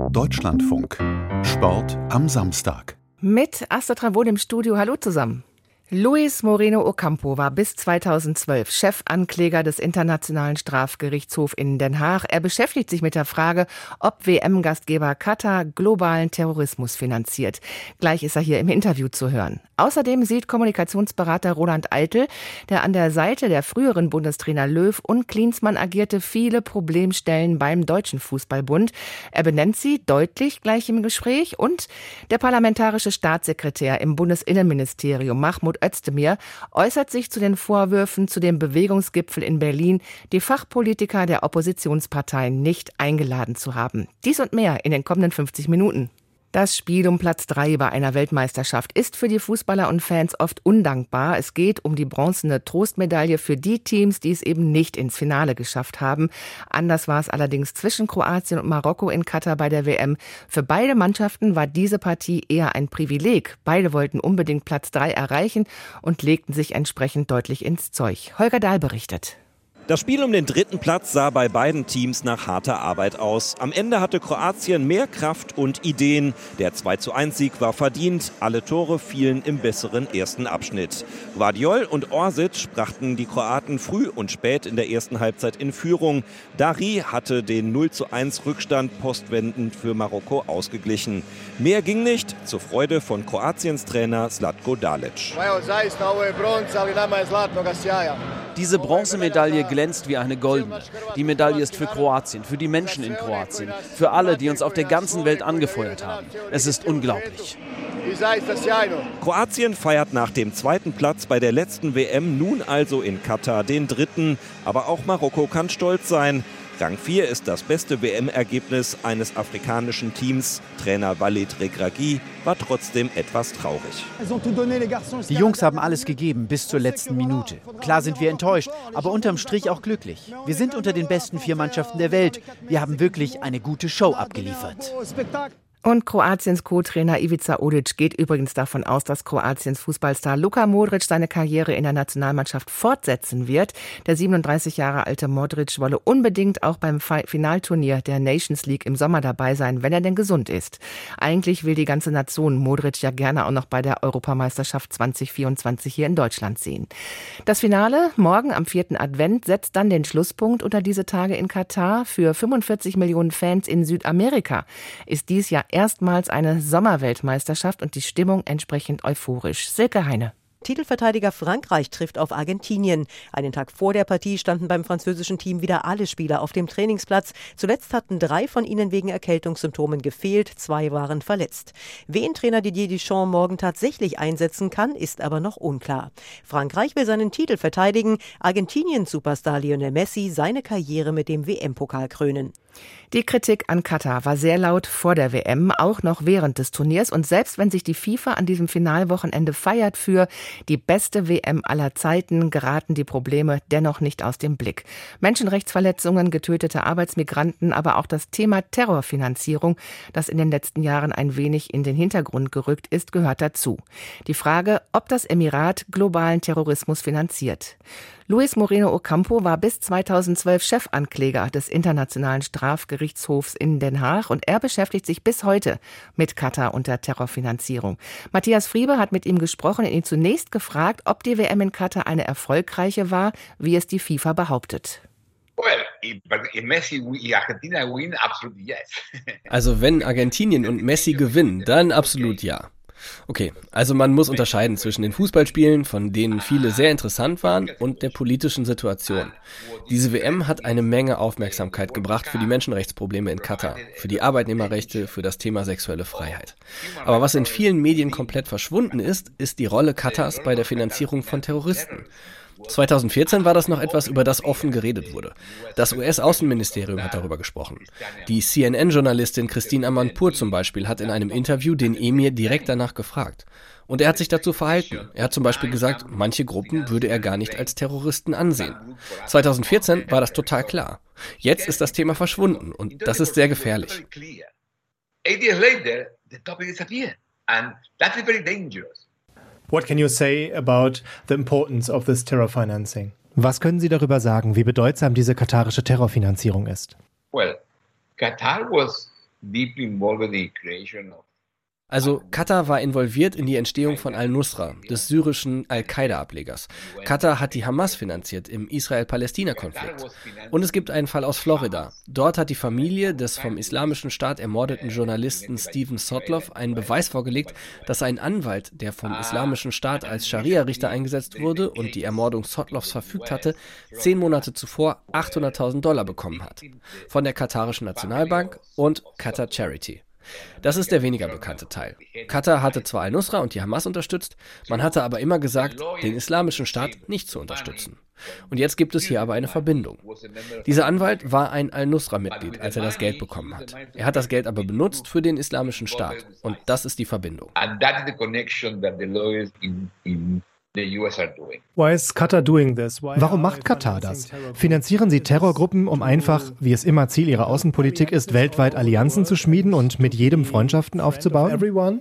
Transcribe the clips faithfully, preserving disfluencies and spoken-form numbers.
Deutschlandfunk. Sport am Samstag. Mit Astrid Travon im Studio. Hallo zusammen. Luis Moreno Ocampo war bis zweitausendzwölf Chefankläger des Internationalen Strafgerichtshofs in Den Haag. Er beschäftigt sich mit der Frage, ob W M-Gastgeber Katar globalen Terrorismus finanziert. Gleich ist er hier im Interview zu hören. Außerdem sieht Kommunikationsberater Roland Eitel, der an der Seite der früheren Bundestrainer Löw und Klinsmann agierte, viele Problemstellen beim Deutschen Fußballbund. Er benennt sie deutlich gleich im Gespräch. Und der parlamentarische Staatssekretär im Bundesinnenministerium, Mahmoud Özdemir, äußert sich zu den Vorwürfen zu dem Bewegungsgipfel in Berlin, die Fachpolitiker der Oppositionsparteien nicht eingeladen zu haben. Dies und mehr in den kommenden fünfzig Minuten. Das Spiel um Platz drei bei einer Weltmeisterschaft ist für die Fußballer und Fans oft undankbar. Es geht um die bronzene Trostmedaille für die Teams, die es eben nicht ins Finale geschafft haben. Anders war es allerdings zwischen Kroatien und Marokko in Katar bei der W M. Für beide Mannschaften war diese Partie eher ein Privileg. Beide wollten unbedingt Platz drei erreichen und legten sich entsprechend deutlich ins Zeug. Holger Dahl berichtet. Das Spiel um den dritten Platz sah bei beiden Teams nach harter Arbeit aus. Am Ende hatte Kroatien mehr Kraft und Ideen. Der zwei zu eins Sieg war verdient. Alle Tore fielen im besseren ersten Abschnitt. Gvardiol und Orsic brachten die Kroaten früh und spät in der ersten Halbzeit in Führung. Dari hatte den null zu eins Rückstand postwendend für Marokko ausgeglichen. Mehr ging nicht, zur Freude von Kroatiens Trainer Zlatko Dalic. Diese Bronzemedaille glänzt wie eine goldene. Die Medaille ist für Kroatien, für die Menschen in Kroatien, für alle, die uns auf der ganzen Welt angefeuert haben. Es ist unglaublich. Kroatien feiert nach dem zweiten Platz bei der letzten W M nun also in Katar den dritten. Aber auch Marokko kann stolz sein. Rang vier ist das beste W M-Ergebnis eines afrikanischen Teams. Trainer Walid Regragui war trotzdem etwas traurig. Die Jungs haben alles gegeben bis zur letzten Minute. Klar sind wir enttäuscht, aber unterm Strich auch glücklich. Wir sind unter den besten vier Mannschaften der Welt. Wir haben wirklich eine gute Show abgeliefert. Und Kroatiens Co-Trainer Ivica Odic geht übrigens davon aus, dass Kroatiens Fußballstar Luka Modric seine Karriere in der Nationalmannschaft fortsetzen wird. Der siebenunddreißig Jahre alte Modric wolle unbedingt auch beim Finalturnier der Nations League im Sommer dabei sein, wenn er denn gesund ist. Eigentlich will die ganze Nation Modric ja gerne auch noch bei der Europameisterschaft zwanzig vierundzwanzig hier in Deutschland sehen. Das Finale morgen am vierten Advent setzt dann den Schlusspunkt unter diese Tage in Katar. Für fünfundvierzig Millionen Fans in Südamerika ist dies Jahr erstmals eine Sommerweltmeisterschaft und die Stimmung entsprechend euphorisch. Silke Heine. Titelverteidiger Frankreich trifft auf Argentinien. Einen Tag vor der Partie standen beim französischen Team wieder alle Spieler auf dem Trainingsplatz. Zuletzt hatten drei von ihnen wegen Erkältungssymptomen gefehlt, zwei waren verletzt. Wen Trainer Didier Deschamps morgen tatsächlich einsetzen kann, ist aber noch unklar. Frankreich will seinen Titel verteidigen, Argentinien-Superstar Lionel Messi seine Karriere mit dem W M-Pokal krönen. Die Kritik an Katar war sehr laut vor der W M, auch noch während des Turniers. Und selbst wenn sich die FIFA an diesem Finalwochenende feiert für die beste W M aller Zeiten, geraten die Probleme dennoch nicht aus dem Blick. Menschenrechtsverletzungen, getötete Arbeitsmigranten, aber auch das Thema Terrorfinanzierung, das in den letzten Jahren ein wenig in den Hintergrund gerückt ist, gehört dazu. Die Frage, ob das Emirat globalen Terrorismus finanziert. Luis Moreno Ocampo war bis zweitausendzwölf Chefankläger des Internationalen Strafgerichtshofs in Den Haag und er beschäftigt sich bis heute mit Katar und der Terrorfinanzierung. Matthias Friebe hat mit ihm gesprochen und ihn zunächst gefragt, ob die W M in Katar eine erfolgreiche war, wie es die FIFA behauptet. Also wenn Argentinien und Messi gewinnen, dann absolut ja. Okay, also man muss unterscheiden zwischen den Fußballspielen, von denen viele sehr interessant waren, und der politischen Situation. Diese W M hat eine Menge Aufmerksamkeit gebracht für die Menschenrechtsprobleme in Katar, für die Arbeitnehmerrechte, für das Thema sexuelle Freiheit. Aber was in vielen Medien komplett verschwunden ist, ist die Rolle Katars bei der Finanzierung von Terroristen. zweitausendvierzehn war das noch etwas, über das offen geredet wurde. Das U S-Außenministerium hat darüber gesprochen. Die C N N-Journalistin Christine Amanpour zum Beispiel hat in einem Interview den Emir direkt danach gefragt. Und er hat sich dazu verhalten. Er hat zum Beispiel gesagt, manche Gruppen würde er gar nicht als Terroristen ansehen. zweitausendvierzehn war das total klar. Jetzt ist das Thema verschwunden und das ist sehr gefährlich. Eight years later, the topic disappeared. And that is very dangerous. What can you say about the importance of this terror financing? Was können Sie darüber sagen, wie bedeutsam diese katarische Terrorfinanzierung ist? Well, Qatar was deeply involved in the creation of. Also Katar war involviert in die Entstehung von al-Nusra, des syrischen Al-Qaida-Ablegers. Katar hat die Hamas finanziert im Israel-Palästina-Konflikt. Und es gibt einen Fall aus Florida. Dort hat die Familie des vom Islamischen Staat ermordeten Journalisten Steven Sotloff einen Beweis vorgelegt, dass ein Anwalt, der vom Islamischen Staat als Scharia-Richter eingesetzt wurde und die Ermordung Sotloffs verfügt hatte, zehn Monate zuvor achthunderttausend Dollar bekommen hat. Von der katarischen Nationalbank und Qatar Charity. Das ist der weniger bekannte Teil. Katar hatte zwar al-Nusra und die Hamas unterstützt, man hatte aber immer gesagt, den Islamischen Staat nicht zu unterstützen. Und jetzt gibt es hier aber eine Verbindung. Dieser Anwalt war ein al-Nusra-Mitglied, als er das Geld bekommen hat. Er hat das Geld aber benutzt für den Islamischen Staat. Und das ist die Verbindung. Why is Qatar doing this? Warum macht Katar das? Finanzieren sie Terrorgruppen, um einfach, wie es immer Ziel ihrer Außenpolitik ist, weltweit Allianzen zu schmieden und mit jedem Freundschaften aufzubauen?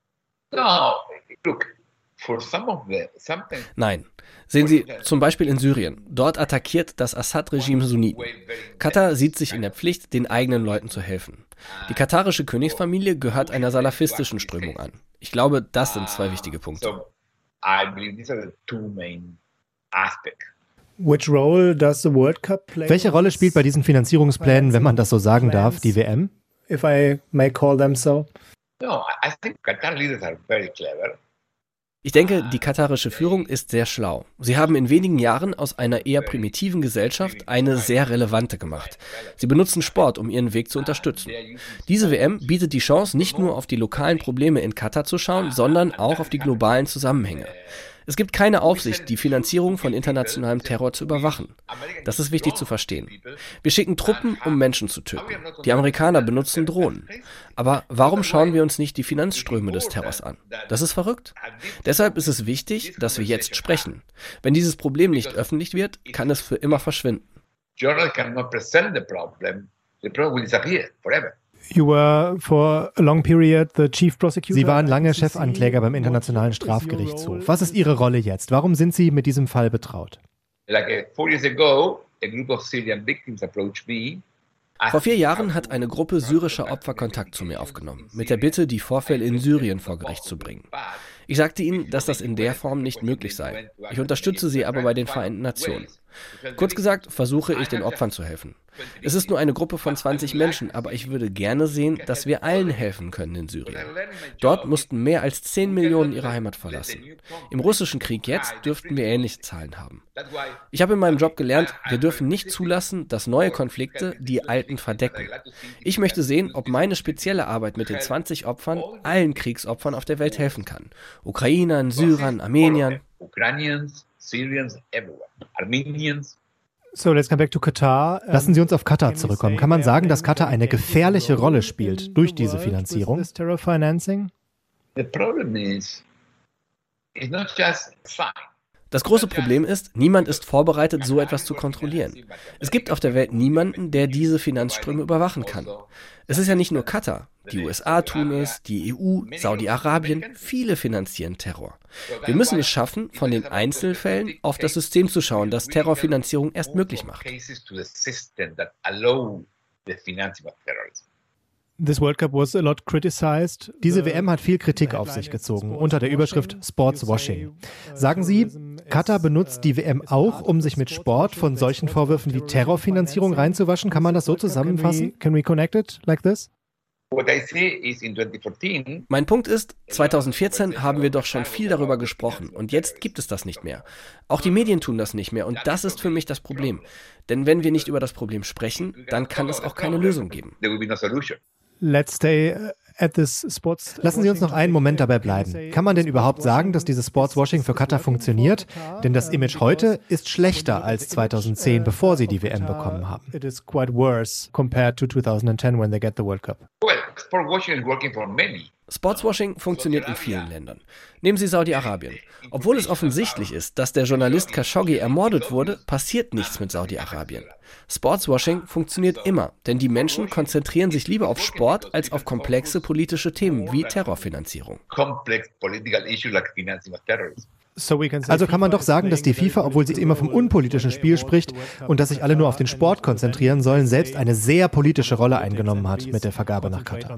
Nein. Sehen Sie, zum Beispiel in Syrien. Dort attackiert das Assad-Regime Sunniten. Katar sieht sich in der Pflicht, den eigenen Leuten zu helfen. Die katarische Königsfamilie gehört einer salafistischen Strömung an. Ich glaube, das sind zwei wichtige Punkte. I believe these are the two main aspects. Which role does the World Cup play? Welche Rolle spielt bei diesen Finanzierungsplänen, wenn man das so sagen darf, die W M? If I may call them so. No, I think Qatar leaders are very clever. Ich denke, die katarische Führung ist sehr schlau. Sie haben in wenigen Jahren aus einer eher primitiven Gesellschaft eine sehr relevante gemacht. Sie benutzen Sport, um ihren Weg zu unterstützen. Diese W M bietet die Chance, nicht nur auf die lokalen Probleme in Katar zu schauen, sondern auch auf die globalen Zusammenhänge. Es gibt keine Aufsicht, die Finanzierung von internationalem Terror zu überwachen. Das ist wichtig zu verstehen. Wir schicken Truppen, um Menschen zu töten. Die Amerikaner benutzen Drohnen. Aber warum schauen wir uns nicht die Finanzströme des Terrors an? Das ist verrückt. Deshalb ist es wichtig, dass wir jetzt sprechen. Wenn dieses Problem nicht öffentlich wird, kann es für immer verschwinden. Journalists cannot present the problem. The problem will disappear forever. You were for a long period the chief prosecutor. Sie waren lange Chefankläger beim Internationalen Strafgerichtshof. Was ist Ihre Rolle jetzt? Warum sind Sie mit diesem Fall betraut? Like four years ago, a group of Syrian victims approached me. Vor vier Jahren hat eine Gruppe syrischer Opfer Kontakt zu mir aufgenommen, mit der Bitte, die Vorfälle in Syrien vor Gericht zu bringen. Ich sagte ihnen, dass das in der Form nicht möglich sei. Ich unterstütze sie aber bei den Vereinten Nationen. Kurz gesagt, versuche ich den Opfern zu helfen. Es ist nur eine Gruppe von zwanzig Menschen, aber ich würde gerne sehen, dass wir allen helfen können in Syrien. Dort mussten mehr als zehn Millionen ihre Heimat verlassen. Im russischen Krieg jetzt dürften wir ähnliche Zahlen haben. Ich habe in meinem Job gelernt, wir dürfen nicht zulassen, dass neue Konflikte die alten verdecken. Ich möchte sehen, ob meine spezielle Arbeit mit den zwanzig Opfern allen Kriegsopfern auf der Welt helfen kann. Ukrainern, Syrern, Armeniern. Ukrainians, Syrians, everyone. Armenians. So, let's come back to Qatar. Lassen Sie uns auf Katar zurückkommen. Kann man sagen, dass Katar eine gefährliche Rolle spielt durch diese Finanzierung? Terror financing? The problem is, it's not just fine. Das große Problem ist, niemand ist vorbereitet, so etwas zu kontrollieren. Es gibt auf der Welt niemanden, der diese Finanzströme überwachen kann. Es ist ja nicht nur Katar. Die U S A tun es, die E U, Saudi-Arabien, viele finanzieren Terror. Wir müssen es schaffen, von den Einzelfällen auf das System zu schauen, das Terrorfinanzierung erst möglich macht. This World Cup was a lot criticized. Diese W M hat viel Kritik auf sich gezogen, unter der Überschrift Sportswashing. Sagen Sie, Katar benutzt die W M auch, um sich mit Sport von solchen Vorwürfen wie Terrorfinanzierung reinzuwaschen? Kann man das so zusammenfassen? Can we connect it like this? Mein Punkt ist, zweitausendvierzehn haben wir doch schon viel darüber gesprochen und jetzt gibt es das nicht mehr. Auch die Medien tun das nicht mehr und das ist für mich das Problem. Denn wenn wir nicht über das Problem sprechen, dann kann es auch keine Lösung geben. Let's stay at this sports. Lassen Sie uns noch einen Moment dabei bleiben. Kann man denn überhaupt sagen, dass dieses Sportswashing für Katar funktioniert? Denn das Image heute ist schlechter als zweitausendzehn, bevor sie die W M bekommen haben. It is quite worse compared to twenty ten when they get the World Cup. Well, sportswashing is working for many. Sportswashing funktioniert in vielen Ländern. Nehmen Sie Saudi-Arabien. Obwohl es offensichtlich ist, dass der Journalist Khashoggi ermordet wurde, passiert nichts mit Saudi-Arabien. Sportswashing funktioniert immer, denn die Menschen konzentrieren sich lieber auf Sport als auf komplexe politische Themen wie Terrorfinanzierung. Also kann man doch sagen, dass die FIFA, obwohl sie immer vom unpolitischen Spiel spricht und dass sich alle nur auf den Sport konzentrieren sollen, selbst eine sehr politische Rolle eingenommen hat mit der Vergabe nach Katar.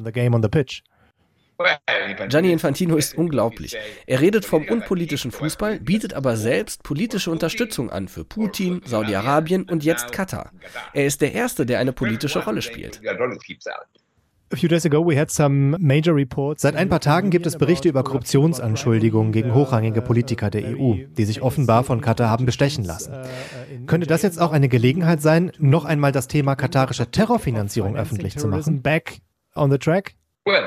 Gianni Infantino ist unglaublich. Er redet vom unpolitischen Fußball, bietet aber selbst politische Unterstützung an für Putin, Saudi-Arabien und jetzt Katar. Er ist der Erste, der eine politische Rolle spielt. Seit ein paar Tagen gibt es Berichte über Korruptionsanschuldigungen gegen hochrangige Politiker der E U, die sich offenbar von Katar haben bestechen lassen. Könnte das jetzt auch eine Gelegenheit sein, noch einmal das Thema katarische Terrorfinanzierung öffentlich zu machen? Back on the track?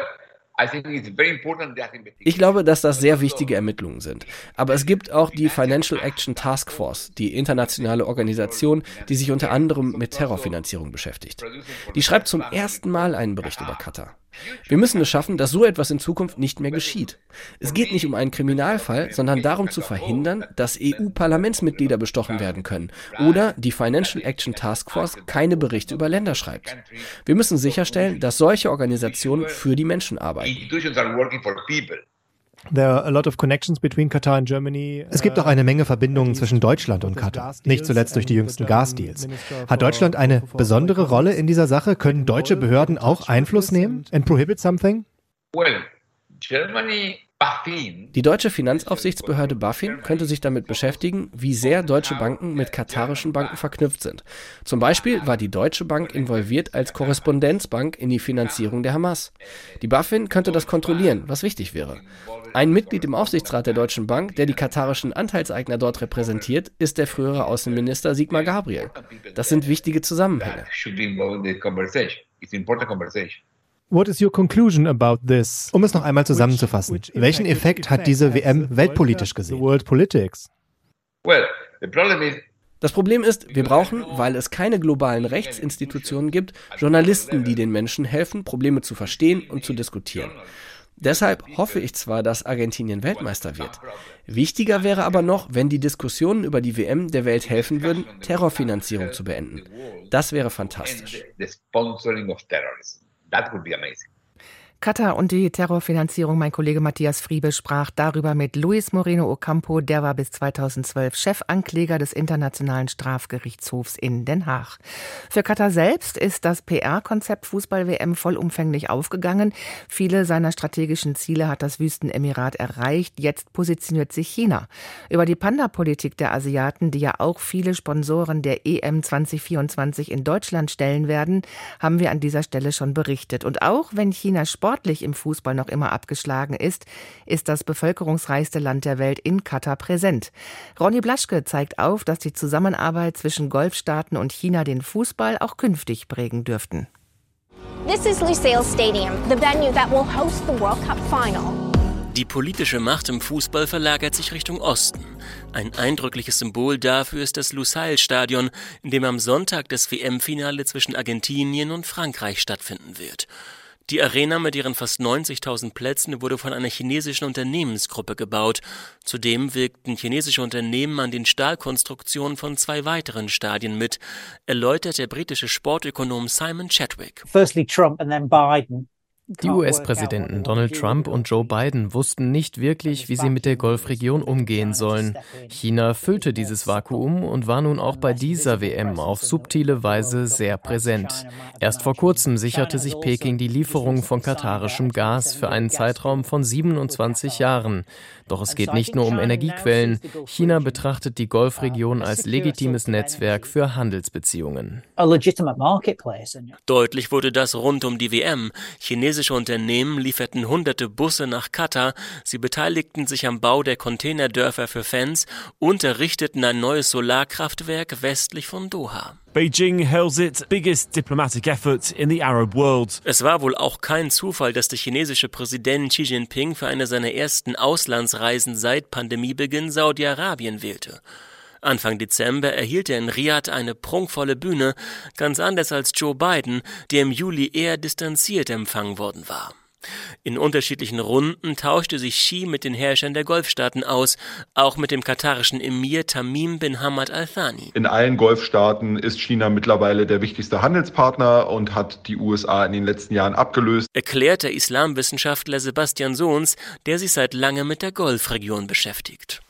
Ich glaube, dass das sehr wichtige Ermittlungen sind. Aber es gibt auch die Financial Action Task Force, die internationale Organisation, die sich unter anderem mit Terrorfinanzierung beschäftigt. Die schreibt zum ersten Mal einen Bericht über Katar. Wir müssen es schaffen, dass so etwas in Zukunft nicht mehr geschieht. Es geht nicht um einen Kriminalfall, sondern darum zu verhindern, dass E U-Parlamentsmitglieder bestochen werden können oder die Financial Action Task Force keine Berichte über Länder schreibt. Wir müssen sicherstellen, dass solche Organisationen für die Menschen arbeiten. Es gibt auch eine Menge Verbindungen zwischen Deutschland und Katar, nicht zuletzt durch die jüngsten Gasdeals. Hat Deutschland eine besondere Rolle in dieser Sache? Können deutsche Behörden auch Einfluss nehmen and prohibit something? Die deutsche Finanzaufsichtsbehörde BaFin könnte sich damit beschäftigen, wie sehr deutsche Banken mit katarischen Banken verknüpft sind. Zum Beispiel war die Deutsche Bank involviert als Korrespondenzbank in die Finanzierung der Hamas. Die BaFin könnte das kontrollieren, was wichtig wäre. Ein Mitglied im Aufsichtsrat der Deutschen Bank, der die katarischen Anteilseigner dort repräsentiert, ist der frühere Außenminister Sigmar Gabriel. Das sind wichtige Zusammenhänge. What is your conclusion about this? Um es noch einmal zusammenzufassen, welchen Effekt hat diese W M weltpolitisch gesehen? World politics. Das Problem ist, wir brauchen, weil es keine globalen Rechtsinstitutionen gibt, Journalisten, die den Menschen helfen, Probleme zu verstehen und zu diskutieren. Deshalb hoffe ich zwar, dass Argentinien Weltmeister wird. Wichtiger wäre aber noch, wenn die Diskussionen über die W M der Welt helfen würden, Terrorfinanzierung zu beenden. Das wäre fantastisch. That would be amazing. Katar und die Terrorfinanzierung. Mein Kollege Matthias Friebe sprach darüber mit Luis Moreno Ocampo. Der war bis zweitausendzwölf Chefankläger des Internationalen Strafgerichtshofs in Den Haag. Für Katar selbst ist das P R-Konzept Fußball-W M vollumfänglich aufgegangen. Viele seiner strategischen Ziele hat das Wüstenemirat erreicht. Jetzt positioniert sich China. Über die Panda-Politik der Asiaten, die ja auch viele Sponsoren der E M zwanzig vierundzwanzig in Deutschland stellen werden, haben wir an dieser Stelle schon berichtet. Und auch wenn China Sport sportlich im Fußball noch immer abgeschlagen ist, ist das bevölkerungsreichste Land der Welt in Katar präsent. Ronny Blaschke zeigt auf, dass die Zusammenarbeit zwischen Golfstaaten und China den Fußball auch künftig prägen dürften. This is Lusail Stadium, the venue that will host the World Cup final. Die politische Macht im Fußball verlagert sich Richtung Osten. Ein eindrückliches Symbol dafür ist das Lusail-Stadion, in dem am Sonntag das W M-Finale zwischen Argentinien und Frankreich stattfinden wird. Die Arena mit ihren fast neunzigtausend Plätzen wurde von einer chinesischen Unternehmensgruppe gebaut. Zudem wirkten chinesische Unternehmen an den Stahlkonstruktionen von zwei weiteren Stadien mit, erläutert der britische Sportökonom Simon Chadwick. Firstly Trump and then Biden. Die U S-Präsidenten Donald Trump und Joe Biden wussten nicht wirklich, wie sie mit der Golfregion umgehen sollen. China füllte dieses Vakuum und war nun auch bei dieser W M auf subtile Weise sehr präsent. Erst vor kurzem sicherte sich Peking die Lieferung von katarischem Gas für einen Zeitraum von siebenundzwanzig Jahren. Doch es geht nicht nur um Energiequellen. China betrachtet die Golfregion als legitimes Netzwerk für Handelsbeziehungen. Deutlich wurde das rund um die W M. Chinesische Unternehmen lieferten hunderte Busse nach Katar, sie beteiligten sich am Bau der Containerdörfer für Fans und errichteten ein neues Solarkraftwerk westlich von Doha. Beijing hails its biggest diplomatic effort in the Arab world. Es war wohl auch kein Zufall, dass der chinesische Präsident Xi Jinping für eine seiner ersten Auslandsreisen seit Pandemiebeginn Saudi-Arabien wählte. Anfang Dezember erhielt er in Riad eine prunkvolle Bühne, ganz anders als Joe Biden, der im Juli eher distanziert empfangen worden war. In unterschiedlichen Runden tauschte sich Xi mit den Herrschern der Golfstaaten aus, auch mit dem katarischen Emir Tamim bin Hamad Al Thani. In allen Golfstaaten ist China mittlerweile der wichtigste Handelspartner und hat die U S A in den letzten Jahren abgelöst, erklärt der Islamwissenschaftler Sebastian Sohns, der sich seit langem mit der Golfregion beschäftigt.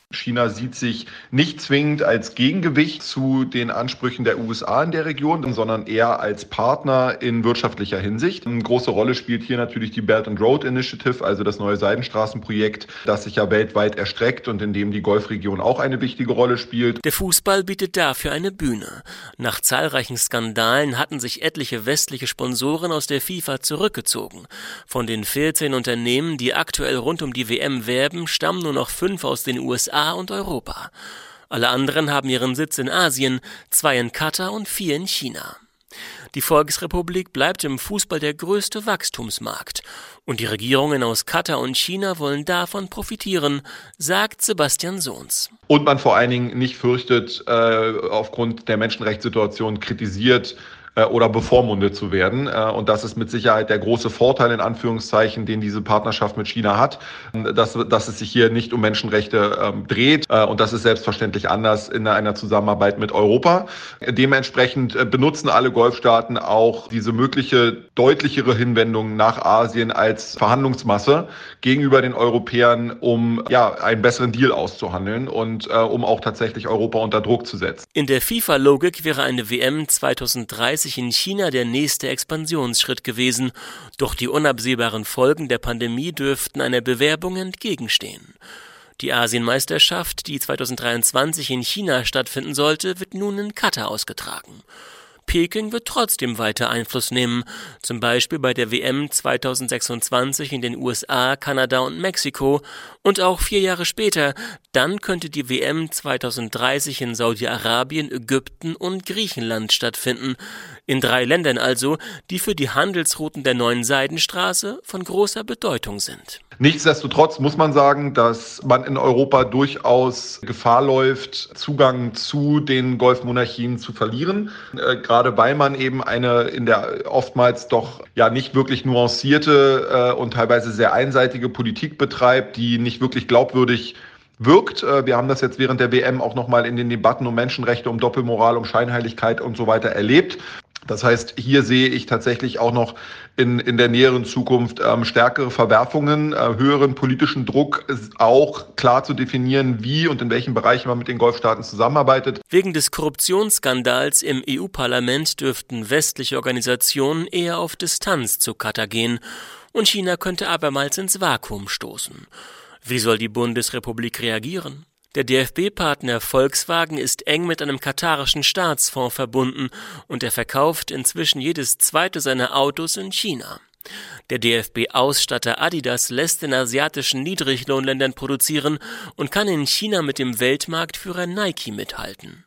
China sieht sich nicht zwingend als Gegengewicht zu den Ansprüchen der U S A in der Region, sondern eher als Partner in wirtschaftlicher Hinsicht. Eine große Rolle spielt hier natürlich die Belt and Road Initiative, also das neue Seidenstraßenprojekt, das sich ja weltweit erstreckt und in dem die Golfregion auch eine wichtige Rolle spielt. Der Fußball bietet dafür eine Bühne. Nach zahlreichen Skandalen hatten sich etliche westliche Sponsoren aus der FIFA zurückgezogen. Von den vierzehn Unternehmen, die aktuell rund um die W M werben, stammen nur noch fünf aus den U S A und Europa. Alle anderen haben ihren Sitz in Asien, zwei in Katar und vier in China. Die Volksrepublik bleibt im Fußball der größte Wachstumsmarkt. Und die Regierungen aus Katar und China wollen davon profitieren, sagt Sebastian Sohns. Und man vor allen Dingen nicht fürchtet, äh, aufgrund der Menschenrechtssituation kritisiert oder bevormundet zu werden. Und das ist mit Sicherheit der große Vorteil, in Anführungszeichen, den diese Partnerschaft mit China hat, dass, dass es sich hier nicht um Menschenrechte ähm, dreht. Und das ist selbstverständlich anders in einer Zusammenarbeit mit Europa. Dementsprechend benutzen alle Golfstaaten auch diese mögliche deutlichere Hinwendung nach Asien als Verhandlungsmasse gegenüber den Europäern, um ja einen besseren Deal auszuhandeln und äh, um auch tatsächlich Europa unter Druck zu setzen. In der FIFA-Logik wäre eine W M zweitausenddreißig in China der nächste Expansionsschritt gewesen, doch die unabsehbaren Folgen der Pandemie dürften einer Bewerbung entgegenstehen. Die Asienmeisterschaft, die zweitausenddreiundzwanzig in China stattfinden sollte, wird nun in Katar ausgetragen. Peking wird trotzdem weiter Einfluss nehmen, zum Beispiel bei der W M zweitausendsechsundzwanzig in den U S A, Kanada und Mexiko und auch vier Jahre später, dann könnte die W M zweitausenddreißig in Saudi-Arabien, Ägypten und Griechenland stattfinden. In drei Ländern also, die für die Handelsrouten der neuen Seidenstraße von großer Bedeutung sind. Nichtsdestotrotz muss man sagen, dass man in Europa durchaus Gefahr läuft, Zugang zu den Golfmonarchien zu verlieren. Äh, gerade weil man eben eine in der oftmals doch ja nicht wirklich nuancierte äh, und teilweise sehr einseitige Politik betreibt, die nicht wirklich glaubwürdig wirkt. Wir haben das jetzt während der W M auch nochmal in den Debatten um Menschenrechte, um Doppelmoral, um Scheinheiligkeit und so weiter erlebt. Das heißt, hier sehe ich tatsächlich auch noch in, in der näheren Zukunft ähm, stärkere Verwerfungen, äh, höheren politischen Druck, auch klar zu definieren, wie und in welchen Bereichen man mit den Golfstaaten zusammenarbeitet. Wegen des Korruptionsskandals im E U-Parlament dürften westliche Organisationen eher auf Distanz zu Katar gehen und China könnte abermals ins Vakuum stoßen. Wie soll die Bundesrepublik reagieren? Der D F B-Partner Volkswagen ist eng mit einem katarischen Staatsfonds verbunden und er verkauft inzwischen jedes zweite seiner Autos in China. Der D F B-Ausstatter Adidas lässt in asiatischen Niedriglohnländern produzieren und kann in China mit dem Weltmarktführer Nike mithalten.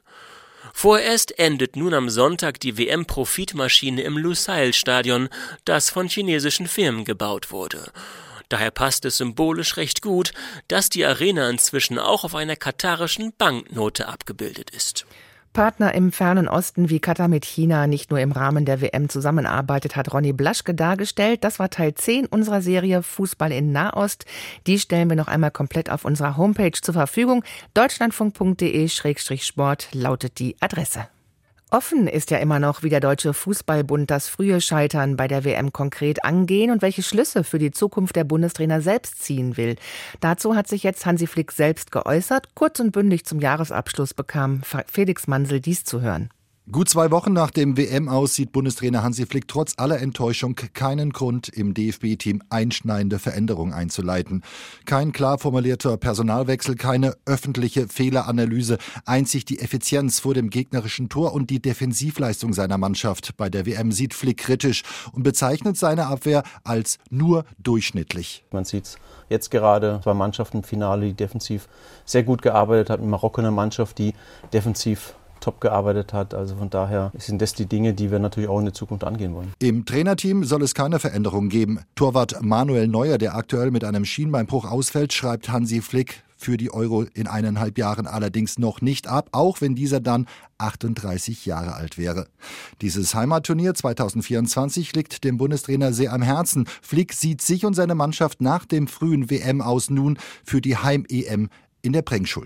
Vorerst endet nun am Sonntag die W M-Profitmaschine im Lusail-Stadion, das von chinesischen Firmen gebaut wurde. Daher passt es symbolisch recht gut, dass die Arena inzwischen auch auf einer katarischen Banknote abgebildet ist. Partner im Fernen Osten wie Katar mit China nicht nur im Rahmen der W M zusammenarbeitet, hat Ronny Blaschke dargestellt. Das war Teil zehn unserer Serie Fußball in Nahost. Die stellen wir noch einmal komplett auf unserer Homepage zur Verfügung. deutschlandfunk punkt de Schrägstrich Sport lautet die Adresse. Offen ist ja immer noch, wie der Deutsche Fußballbund das frühe Scheitern bei der W M konkret angehen und welche Schlüsse für die Zukunft der Bundestrainer selbst ziehen will. Dazu hat sich jetzt Hansi Flick selbst geäußert. Kurz und bündig zum Jahresabschluss bekam Felix Mansel dies zu hören. Gut zwei Wochen nach dem W M-Aus sieht Bundestrainer Hansi Flick trotz aller Enttäuschung keinen Grund, im D F B-Team einschneidende Veränderungen einzuleiten. Kein klar formulierter Personalwechsel, keine öffentliche Fehleranalyse, einzig die Effizienz vor dem gegnerischen Tor und die Defensivleistung seiner Mannschaft bei der W M sieht Flick kritisch und bezeichnet seine Abwehr als nur durchschnittlich. Man sieht es jetzt gerade bei Mannschaften im Finale, die defensiv sehr gut gearbeitet hat, mit Marokko eine Mannschaft, die defensiv top gearbeitet hat. Also von daher sind das die Dinge, die wir natürlich auch in der Zukunft angehen wollen. Im Trainerteam soll es keine Veränderung geben. Torwart Manuel Neuer, der aktuell mit einem Schienbeinbruch ausfällt, schreibt Hansi Flick für die Euro in eineinhalb Jahren allerdings noch nicht ab, auch wenn dieser dann achtunddreißig Jahre alt wäre. Dieses Heimatturnier zweitausendvierundzwanzig liegt dem Bundestrainer sehr am Herzen. Flick sieht sich und seine Mannschaft nach dem frühen W M-Aus nun für die Heim-E M in der Bringschuld.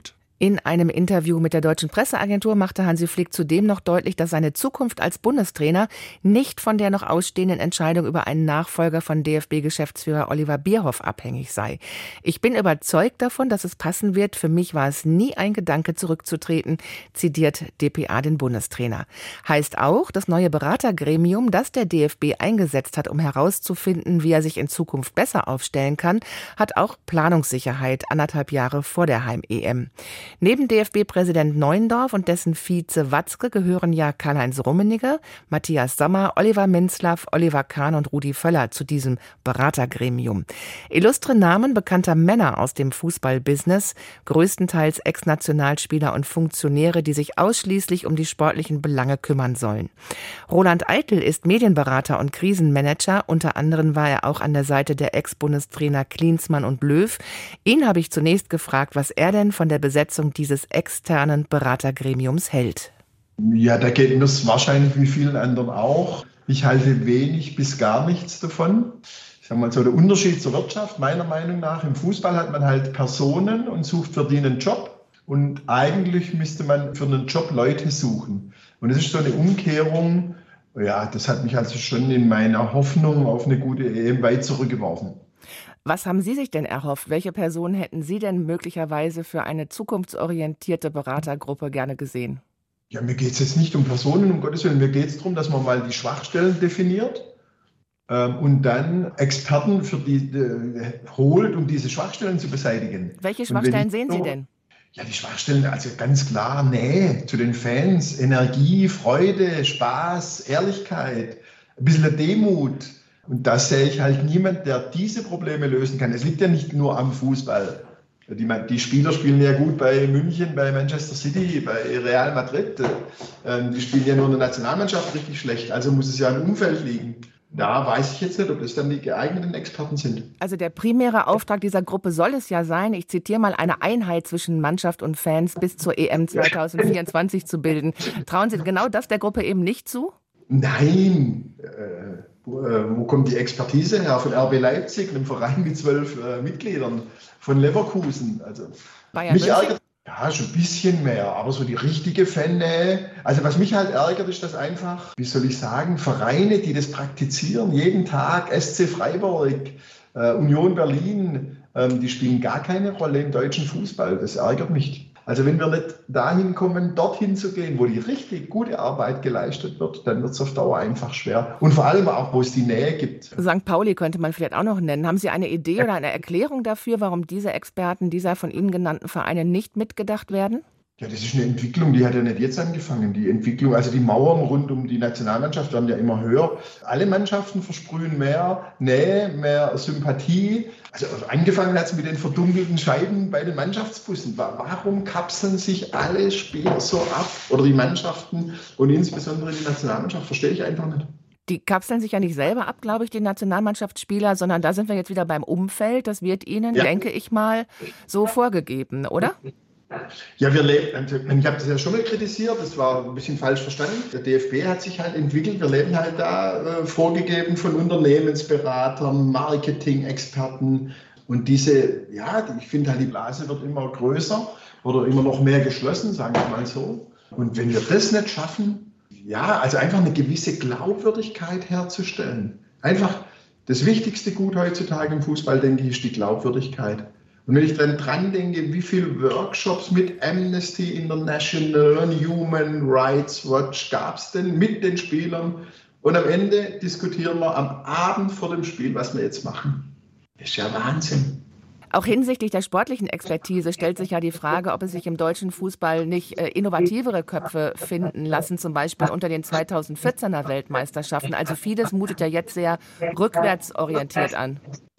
In einem Interview mit der Deutschen Presseagentur machte Hansi Flick zudem noch deutlich, dass seine Zukunft als Bundestrainer nicht von der noch ausstehenden Entscheidung über einen Nachfolger von D F B-Geschäftsführer Oliver Bierhoff abhängig sei. Ich bin überzeugt davon, dass es passen wird. Für mich war es nie ein Gedanke, zurückzutreten, zitiert D P A den Bundestrainer. Heißt auch, das neue Beratergremium, das der D F B eingesetzt hat, um herauszufinden, wie er sich in Zukunft besser aufstellen kann, hat auch Planungssicherheit anderthalb Jahre vor der Heim-E M. Neben D F B-Präsident Neuendorf und dessen Vize Watzke gehören ja Karl-Heinz Rummenigge, Matthias Sammer, Oliver Minzlaff, Oliver Kahn und Rudi Völler zu diesem Beratergremium. Illustre Namen bekannter Männer aus dem Fußballbusiness, größtenteils Ex-Nationalspieler und Funktionäre, die sich ausschließlich um die sportlichen Belange kümmern sollen. Roland Eitel ist Medienberater und Krisenmanager. Unter anderem war er auch an der Seite der Ex-Bundestrainer Klinsmann und Löw. Ihn habe ich zunächst gefragt, was er denn von der Besetzung dieses externen Beratergremiums hält. Ja, da geht mir es wahrscheinlich wie vielen anderen auch. Ich halte wenig bis gar nichts davon. Ich sage mal so, der Unterschied zur Wirtschaft, meiner Meinung nach, im Fußball hat man halt Personen und sucht für die einen Job. Und eigentlich müsste man für einen Job Leute suchen. Und das ist so eine Umkehrung, ja, das hat mich also schon in meiner Hoffnung auf eine gute E M weit zurückgeworfen. Was haben Sie sich denn erhofft? Welche Personen hätten Sie denn möglicherweise für eine zukunftsorientierte Beratergruppe gerne gesehen? Ja, mir geht es jetzt nicht um Personen, um Gottes Willen. Mir geht es darum, dass man mal die Schwachstellen definiert ähm, und dann Experten für die äh, holt, um diese Schwachstellen zu beseitigen. Welche Schwachstellen sehen Sie denn? Ja, die Schwachstellen, also ganz klar Nähe zu den Fans, Energie, Freude, Spaß, Ehrlichkeit, ein bisschen Demut. Und da sehe ich halt niemand, der diese Probleme lösen kann. Es liegt ja nicht nur am Fußball. Die, die Spieler spielen ja gut bei München, bei Manchester City, bei Real Madrid. Die spielen ja nur in der Nationalmannschaft richtig schlecht. Also muss es ja im Umfeld liegen. Da weiß ich jetzt nicht, ob das dann die geeigneten Experten sind. Also der primäre Auftrag dieser Gruppe soll es ja sein, ich zitiere mal, eine Einheit zwischen Mannschaft und Fans bis zur E M zwanzig vierundzwanzig zu bilden. Trauen Sie genau das der Gruppe eben nicht zu? Nein. Äh, wo, äh, wo kommt die Expertise her? Von R B Leipzig, einem Verein mit zwölf äh, Mitgliedern, von Leverkusen. Also Bayern mich München? ärgert, ja, schon ein bisschen mehr, aber so die richtige Fannähe. Also was mich halt ärgert, ist, dass einfach, wie soll ich sagen, Vereine, die das praktizieren, jeden Tag, S C Freiburg, äh, Union Berlin, ähm, die spielen gar keine Rolle im deutschen Fußball. Das ärgert mich. Also wenn wir nicht dahin kommen, dorthin zu gehen, wo die richtig gute Arbeit geleistet wird, dann wird es auf Dauer einfach schwer. Und vor allem auch, wo es die Nähe gibt. Sankt Pauli könnte man vielleicht auch noch nennen. Haben Sie eine Idee oder eine Erklärung dafür, warum diese Experten dieser von Ihnen genannten Vereine nicht mitgedacht werden? Ja, das ist eine Entwicklung, die hat ja nicht jetzt angefangen. Die Entwicklung, also die Mauern rund um die Nationalmannschaft werden ja immer höher. Alle Mannschaften versprühen mehr Nähe, mehr Sympathie. Also angefangen hat es mit den verdunkelten Scheiben bei den Mannschaftsbussen. Warum kapseln sich alle Spieler so ab? Oder die Mannschaften und insbesondere die Nationalmannschaft, verstehe ich einfach nicht. Die kapseln sich ja nicht selber ab, glaube ich, die Nationalmannschaftsspieler, sondern da sind wir jetzt wieder beim Umfeld. Das wird Ihnen, ja. denke ich mal, so vorgegeben, oder? Ja, wir leben, ich habe das ja schon mal kritisiert, das war ein bisschen falsch verstanden. Der D F B hat sich halt entwickelt, wir leben halt da äh, vorgegeben von Unternehmensberatern, Marketing-Experten und diese, ja, ich finde halt die Blase wird immer größer oder immer noch mehr geschlossen, sagen wir mal so. Und wenn wir das nicht schaffen, ja, also einfach eine gewisse Glaubwürdigkeit herzustellen. Einfach das wichtigste Gut heutzutage im Fußball, denke ich, ist die Glaubwürdigkeit. Und wenn ich dann dran denke, wie viele Workshops mit Amnesty International und Human Rights Watch gab es denn mit den Spielern? Und am Ende diskutieren wir am Abend vor dem Spiel, was wir jetzt machen. Das ist ja Wahnsinn. Auch hinsichtlich der sportlichen Expertise stellt sich ja die Frage, ob es sich im deutschen Fußball nicht äh, innovativere Köpfe finden lassen, zum Beispiel unter den zweitausendvierzehner Weltmeisterschaften. Also vieles mutet ja jetzt sehr rückwärtsorientiert an.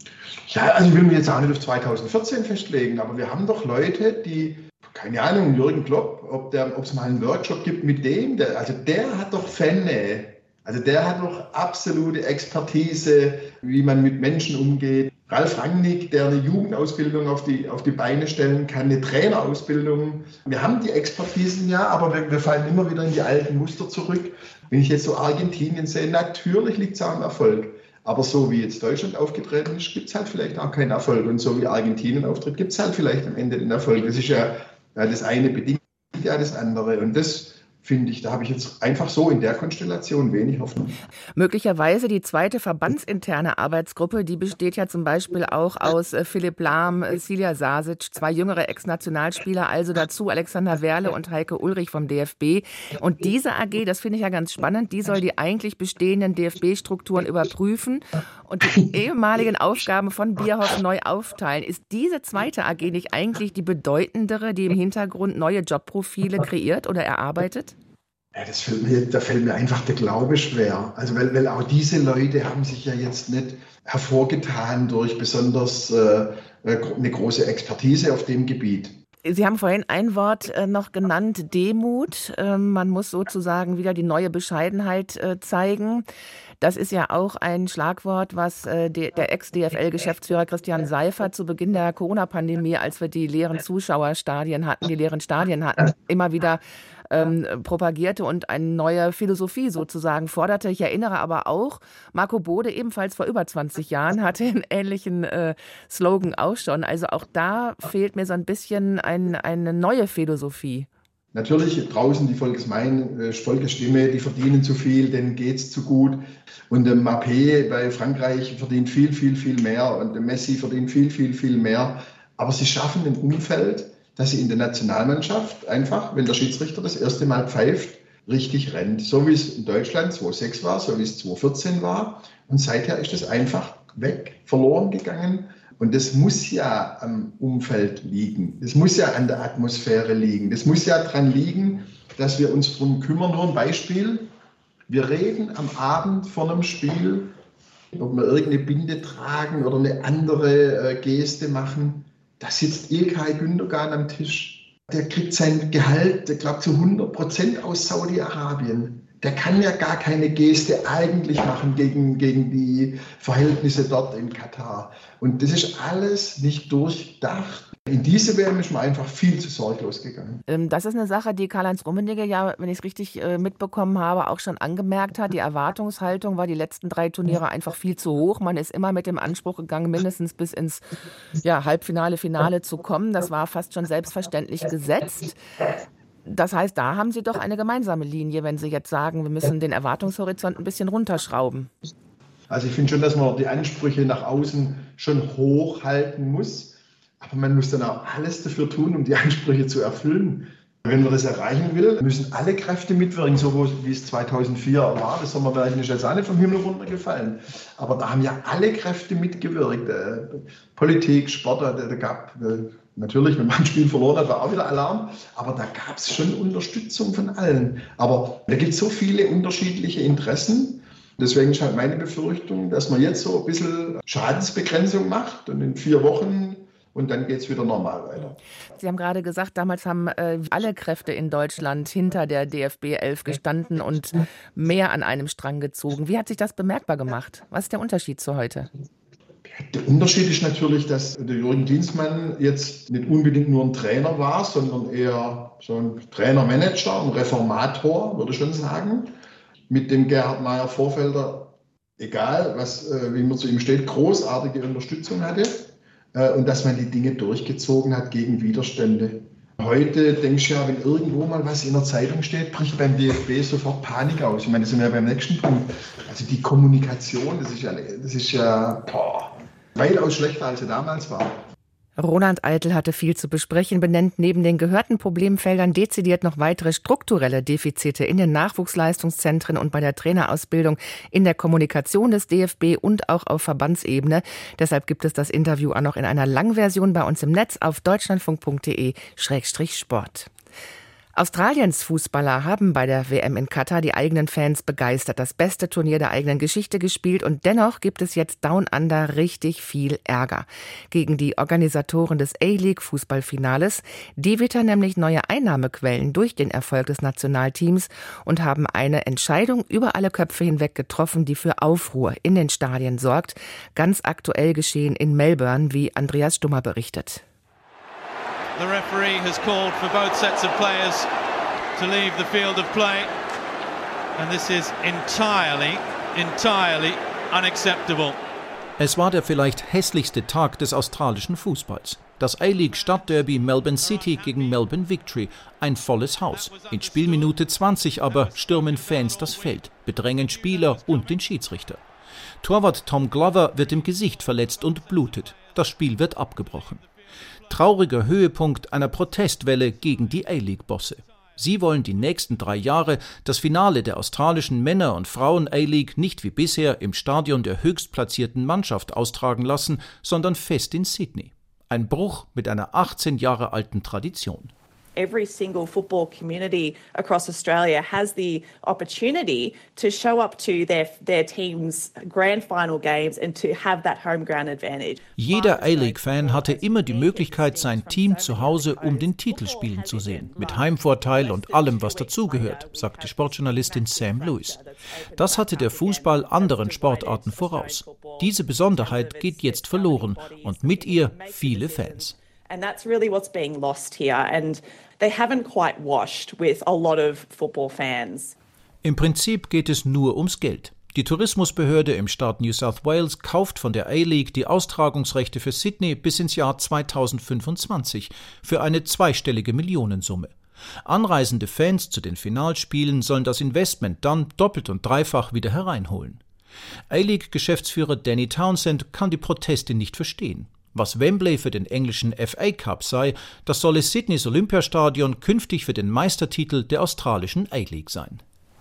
Ja, also ich will mich jetzt auch nicht auf zweitausendvierzehn festlegen, aber wir haben doch Leute, die, keine Ahnung, Jürgen Klopp, ob es mal einen Workshop gibt mit dem, der, also der hat doch Fannähe, also der hat doch absolute Expertise, wie man mit Menschen umgeht. Ralf Rangnick, der eine Jugendausbildung auf die, auf die Beine stellen kann, eine Trainerausbildung. Wir haben die Expertisen ja, aber wir, wir fallen immer wieder in die alten Muster zurück. Wenn ich jetzt so Argentinien sehe, natürlich liegt es auch am Erfolg. Aber so wie jetzt Deutschland aufgetreten ist, gibt es halt vielleicht auch keinen Erfolg. Und so wie Argentinien auftritt, gibt es halt vielleicht am Ende den Erfolg. Das ist ja Das eine bedingt ja das andere. Und das finde ich, da habe ich jetzt einfach so in der Konstellation wenig Hoffnung. Möglicherweise die zweite verbandsinterne Arbeitsgruppe, die besteht ja zum Beispiel auch aus äh, Philipp Lahm, äh, Silja Sasic, zwei jüngere Ex-Nationalspieler, also dazu Alexander Werle und Heike Ulrich vom D F B. Und diese A G, das finde ich ja ganz spannend, die soll die eigentlich bestehenden D F B-Strukturen überprüfen und die ehemaligen Aufgaben von Bierhoff neu aufteilen. Ist diese zweite A G nicht eigentlich die bedeutendere, die im Hintergrund neue Jobprofile kreiert oder erarbeitet? Ja, das fällt mir, da fällt mir einfach der Glaube schwer. Also weil, weil auch diese Leute haben sich ja jetzt nicht hervorgetan durch besonders äh, eine große Expertise auf dem Gebiet. Sie haben vorhin ein Wort äh, noch genannt, Demut. Ähm, man muss sozusagen wieder die neue Bescheidenheit äh, zeigen. Das ist ja auch ein Schlagwort, was äh, de, der Ex-D F L-Geschäftsführer Christian Seifert zu Beginn der Corona-Pandemie, als wir die leeren Zuschauerstadien hatten, die leeren Stadien hatten, immer wieder ähm, propagierte und eine neue Philosophie sozusagen forderte. Ich erinnere aber auch, Marco Bode ebenfalls vor über zwanzig Jahren hatte einen ähnlichen äh, Slogan auch schon. Also auch da fehlt mir so ein bisschen ein, eine neue Philosophie. Natürlich draußen die Volksmein, Volksstimme, die verdienen zu viel, denen geht's zu gut. Und der Mbappé bei Frankreich verdient viel, viel, viel mehr und der Messi verdient viel, viel, viel mehr. Aber sie schaffen ein Umfeld, dass sie in der Nationalmannschaft einfach, wenn der Schiedsrichter das erste Mal pfeift, richtig rennt. So wie es in Deutschland zweitausendsechs war, so wie es zweitausendvierzehn war. Und seither ist es einfach weg, verloren gegangen. Und das muss ja am Umfeld liegen. Das muss ja an der Atmosphäre liegen. Das muss ja daran liegen, dass wir uns darum kümmern. Nur ein Beispiel. Wir reden am Abend vor einem Spiel, ob wir irgendeine Binde tragen oder eine andere äh, Geste machen. Da sitzt Ilkay Gündogan am Tisch. Der kriegt sein Gehalt, ich glaube, zu hundert Prozent aus Saudi-Arabien. Der kann ja gar keine Geste eigentlich machen gegen, gegen die Verhältnisse dort in Katar. Und das ist alles nicht durchdacht. In diese W M ist man einfach viel zu sorglos gegangen. Das ist eine Sache, die Karl-Heinz Rummenigge ja, wenn ich es richtig äh, mitbekommen habe, auch schon angemerkt hat. Die Erwartungshaltung war die letzten drei Turniere einfach viel zu hoch. Man ist immer mit dem Anspruch gegangen, mindestens bis ins ja, Halbfinale, Finale zu kommen. Das war fast schon selbstverständlich gesetzt. Das heißt, da haben Sie doch eine gemeinsame Linie, wenn Sie jetzt sagen, wir müssen den Erwartungshorizont ein bisschen runterschrauben. Also ich finde schon, dass man die Ansprüche nach außen schon hoch halten muss. Aber man muss dann auch alles dafür tun, um die Ansprüche zu erfüllen. Wenn man das erreichen will, müssen alle Kräfte mitwirken, so wie es zweitausendvier war. Das Sommermärchen ist jetzt auch nicht vom Himmel runtergefallen. Aber da haben ja alle Kräfte mitgewirkt. Äh, Politik, Sport, da, da gab äh, natürlich, wenn man ein Spiel verloren hat, war auch wieder Alarm. Aber da gab es schon Unterstützung von allen. Aber da gibt es so viele unterschiedliche Interessen. Deswegen ist halt meine Befürchtung, dass man jetzt so ein bisschen Schadensbegrenzung macht und in vier Wochen und dann geht es wieder normal weiter. Sie haben gerade gesagt, damals haben äh, alle Kräfte in Deutschland hinter der D F B elf gestanden und mehr an einem Strang gezogen. Wie hat sich das bemerkbar gemacht? Was ist der Unterschied zu heute? Der Unterschied ist natürlich, dass der Jürgen Dienstmann jetzt nicht unbedingt nur ein Trainer war, sondern eher so ein Trainer-Manager, ein Reformator, würde ich schon sagen. Mit dem Gerhard Meyer-Vorfelder, egal was, äh, wie man zu ihm steht, großartige Unterstützung hatte. Und dass man die Dinge durchgezogen hat gegen Widerstände. Heute denkst du ja, wenn irgendwo mal was in der Zeitung steht, bricht beim D F B sofort Panik aus. Ich meine, das sind wir ja beim nächsten Punkt. Also die Kommunikation, das ist ja, das ist ja boah, weitaus schlechter, als sie damals war. Roland Eitel hatte viel zu besprechen, benennt neben den gehörten Problemfeldern dezidiert noch weitere strukturelle Defizite in den Nachwuchsleistungszentren und bei der Trainerausbildung, in der Kommunikation des D F B und auch auf Verbandsebene. Deshalb gibt es das Interview auch noch in einer Langversion bei uns im Netz auf deutschlandfunk punkt de Schrägstrich Sport. Australiens Fußballer haben bei der W M in Katar die eigenen Fans begeistert, das beste Turnier der eigenen Geschichte gespielt und dennoch gibt es jetzt Down Under richtig viel Ärger gegen die Organisatoren des A-League-Fußballfinales. Die wittern nämlich neue Einnahmequellen durch den Erfolg des Nationalteams und haben eine Entscheidung über alle Köpfe hinweg getroffen, die für Aufruhr in den Stadien sorgt. Ganz aktuell geschehen in Melbourne, wie Andreas Stummer berichtet. The referee has called for both sets of players to leave the field of play. And this is entirely, entirely unacceptable. Es war der vielleicht hässlichste Tag des australischen Fußballs. Das A-League-Stadtderby Melbourne City gegen Melbourne Victory. Ein volles Haus. In Spielminute zwanzig aber stürmen Fans das Feld, bedrängen Spieler und den Schiedsrichter. Torwart Tom Glover wird im Gesicht verletzt und blutet. Das Spiel wird abgebrochen. Trauriger Höhepunkt einer Protestwelle gegen die A-League-Bosse. Sie wollen die nächsten drei Jahre das Finale der australischen Männer- und Frauen-A-League nicht wie bisher im Stadion der höchstplatzierten Mannschaft austragen lassen, sondern fest in Sydney. Ein Bruch mit einer achtzehn Jahre alten Tradition. Every single football community across Australia has the opportunity to show up to their their team's grand final games and to have that home ground advantage. Jeder A-League-Fan hatte immer die Möglichkeit, sein Team zu Hause um den Titel spielen zu sehen, mit Heimvorteil und allem, was dazugehört, sagte Sportjournalistin Sam Lewis. Das hatte der Fußball anderen Sportarten voraus. Diese Besonderheit geht jetzt verloren und mit ihr viele Fans. And that's really what's being lost here, and they haven't quite washed with a lot of football fans. Im Prinzip geht es nur ums Geld. Die Tourismusbehörde im Staat New South Wales kauft von der A-League die Austragungsrechte für Sydney bis ins Jahr zweitausendfünfundzwanzig für eine zweistellige Millionensumme. Anreisende Fans zu den Finalspielen sollen das Investment dann doppelt und dreifach wieder hereinholen. A-League-Geschäftsführer Danny Townsend kann die Proteste nicht verstehen. Was Wembley für den englischen F A Cup sei, das solle Sydneys Olympiastadion künftig für den Meistertitel der australischen A-League sein.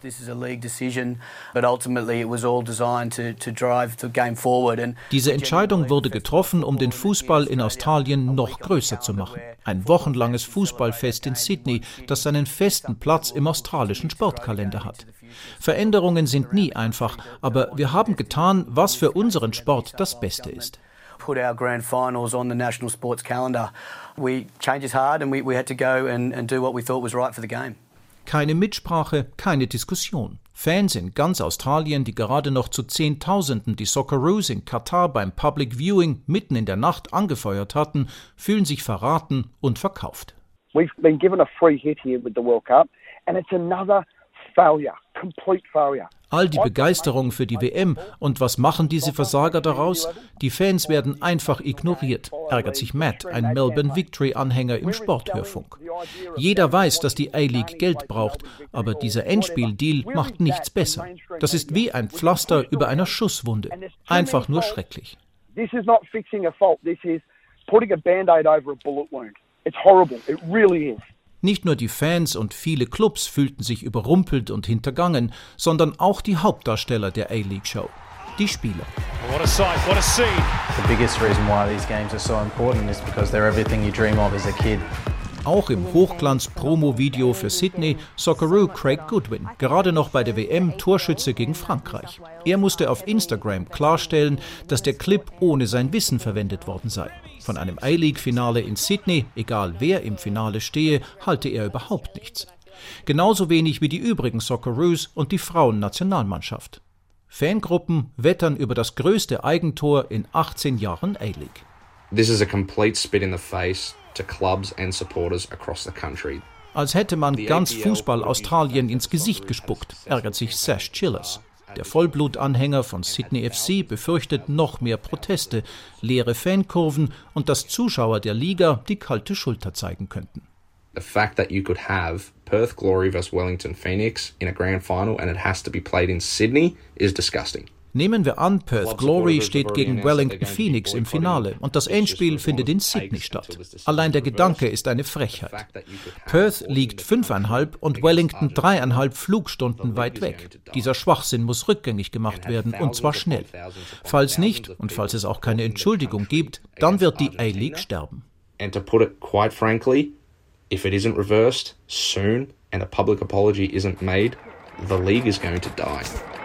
Diese Entscheidung wurde getroffen, um den Fußball in Australien noch größer zu machen. Ein wochenlanges Fußballfest in Sydney, das seinen festen Platz im australischen Sportkalender hat. Veränderungen sind nie einfach, aber wir haben getan, was für unseren Sport das Beste ist. Put our grand finals on the national sports calendar. We change is hard and we, we had to go and, and do what we thought was right for the game. Keine Mitsprache, keine Diskussion. Fans in ganz Australien, die gerade noch zu Zehntausenden die Socceroos in Katar beim Public Viewing mitten in der Nacht angefeuert hatten, fühlen sich verraten und verkauft. We've been given a free hit here with the World Cup and it's another failure, complete failure. All die Begeisterung für die W M und was machen diese Versager daraus? Die Fans werden einfach ignoriert, ärgert sich Matt, ein Melbourne Victory-Anhänger im Sporthörfunk. Jeder weiß, dass die A-League Geld braucht, aber dieser Endspiel-Deal macht nichts besser. Das ist wie ein Pflaster über einer Schusswunde. Einfach nur schrecklich. This is not fixing a fault, this is putting a Band-Aid over a bullet wound. It's horrible, it really is. Nicht nur die Fans und viele Clubs fühlten sich überrumpelt und hintergangen, sondern auch die Hauptdarsteller der A-League-Show, die Spieler. What a sight, what a scene. The biggest reason why these games are so important is because they're everything you dream of as a kid. Auch im Hochglanz-Promo-Video für Sydney Socceroo Craig Goodwin, gerade noch bei der W M Torschütze gegen Frankreich. Er musste auf Instagram klarstellen, dass der Clip ohne sein Wissen verwendet worden sei. Von einem A-League-Finale in Sydney, egal wer im Finale stehe, halte er überhaupt nichts. Genauso wenig wie die übrigen Socceroos und die Frauennationalmannschaft. Fangruppen wettern über das größte Eigentor in achtzehn Jahren A-League. This is a complete spit in the face to clubs and supporters across the country. Als hätte man ganz Fußball Australien ins Gesicht gespuckt, ärgert sich Sash Chillers. Der Vollblutanhänger von Sydney F C befürchtet noch mehr Proteste, leere Fankurven und dass Zuschauer der Liga die kalte Schulter zeigen könnten. The fact that you could have Perth Glory versus Wellington Phoenix in a grand final and it has to be played in Sydney is disgusting. Nehmen wir an, Perth Glory steht gegen Wellington Phoenix im Finale und das Endspiel findet in Sydney statt. Allein der Gedanke ist eine Frechheit. Perth liegt fünfeinhalb und Wellington dreieinhalb Flugstunden weit weg. Dieser Schwachsinn muss rückgängig gemacht werden und zwar schnell. Falls nicht und falls es auch keine Entschuldigung gibt, dann wird die A-League sterben. And to put it quite frankly, if it isn't reversed soon and a public apology isn't made, the league is going to die.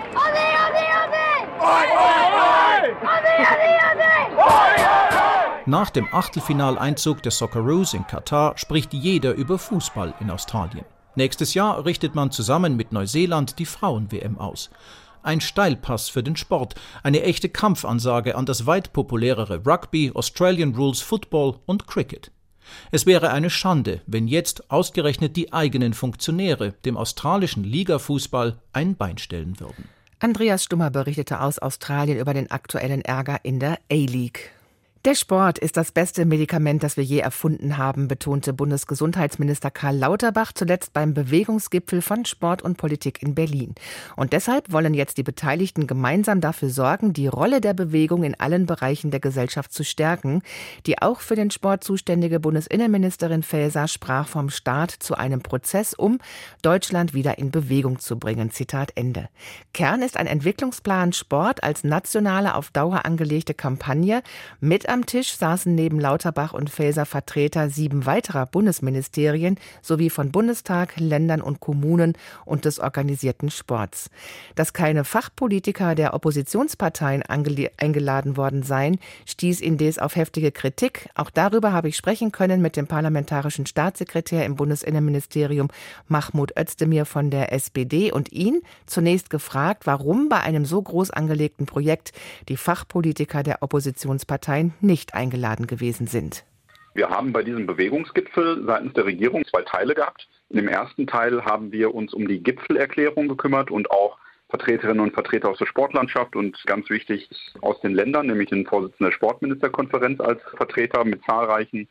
Nach dem Achtelfinaleinzug der Socceroos in Katar spricht jeder über Fußball in Australien. Nächstes Jahr richtet man zusammen mit Neuseeland die Frauen-W M aus. Ein Steilpass für den Sport, eine echte Kampfansage an das weit populärere Rugby, Australian Rules Football und Cricket. Es wäre eine Schande, wenn jetzt ausgerechnet die eigenen Funktionäre dem australischen Ligafußball ein Bein stellen würden. Andreas Stummer berichtete aus Australien über den aktuellen Ärger in der A-League. Der Sport ist das beste Medikament, das wir je erfunden haben, betonte Bundesgesundheitsminister Karl Lauterbach zuletzt beim Bewegungsgipfel von Sport und Politik in Berlin. Und deshalb wollen jetzt die Beteiligten gemeinsam dafür sorgen, die Rolle der Bewegung in allen Bereichen der Gesellschaft zu stärken. Die auch für den Sport zuständige Bundesinnenministerin Faeser sprach vom Start zu einem Prozess, um Deutschland wieder in Bewegung zu bringen. Zitat Ende. Kern ist ein Entwicklungsplan Sport als nationale, auf Dauer angelegte Kampagne. Mit am Tisch saßen neben Lauterbach und Faeser Vertreter sieben weiterer Bundesministerien sowie von Bundestag, Ländern und Kommunen und des organisierten Sports. Dass keine Fachpolitiker der Oppositionsparteien eingeladen worden seien, stieß indes auf heftige Kritik. Auch darüber habe ich sprechen können mit dem parlamentarischen Staatssekretär im Bundesinnenministerium Mahmoud Özdemir von der S P D und ihn zunächst gefragt, warum bei einem so groß angelegten Projekt die Fachpolitiker der Oppositionsparteien nicht eingeladen gewesen sind. Wir haben bei diesem Bewegungsgipfel seitens der Regierung zwei Teile gehabt. In dem ersten Teil haben wir uns um die Gipfelerklärung gekümmert und auch Vertreterinnen und Vertreter aus der Sportlandschaft und ganz wichtig aus den Ländern, nämlich den Vorsitzenden der Sportministerkonferenz als Vertreter mit zahlreichen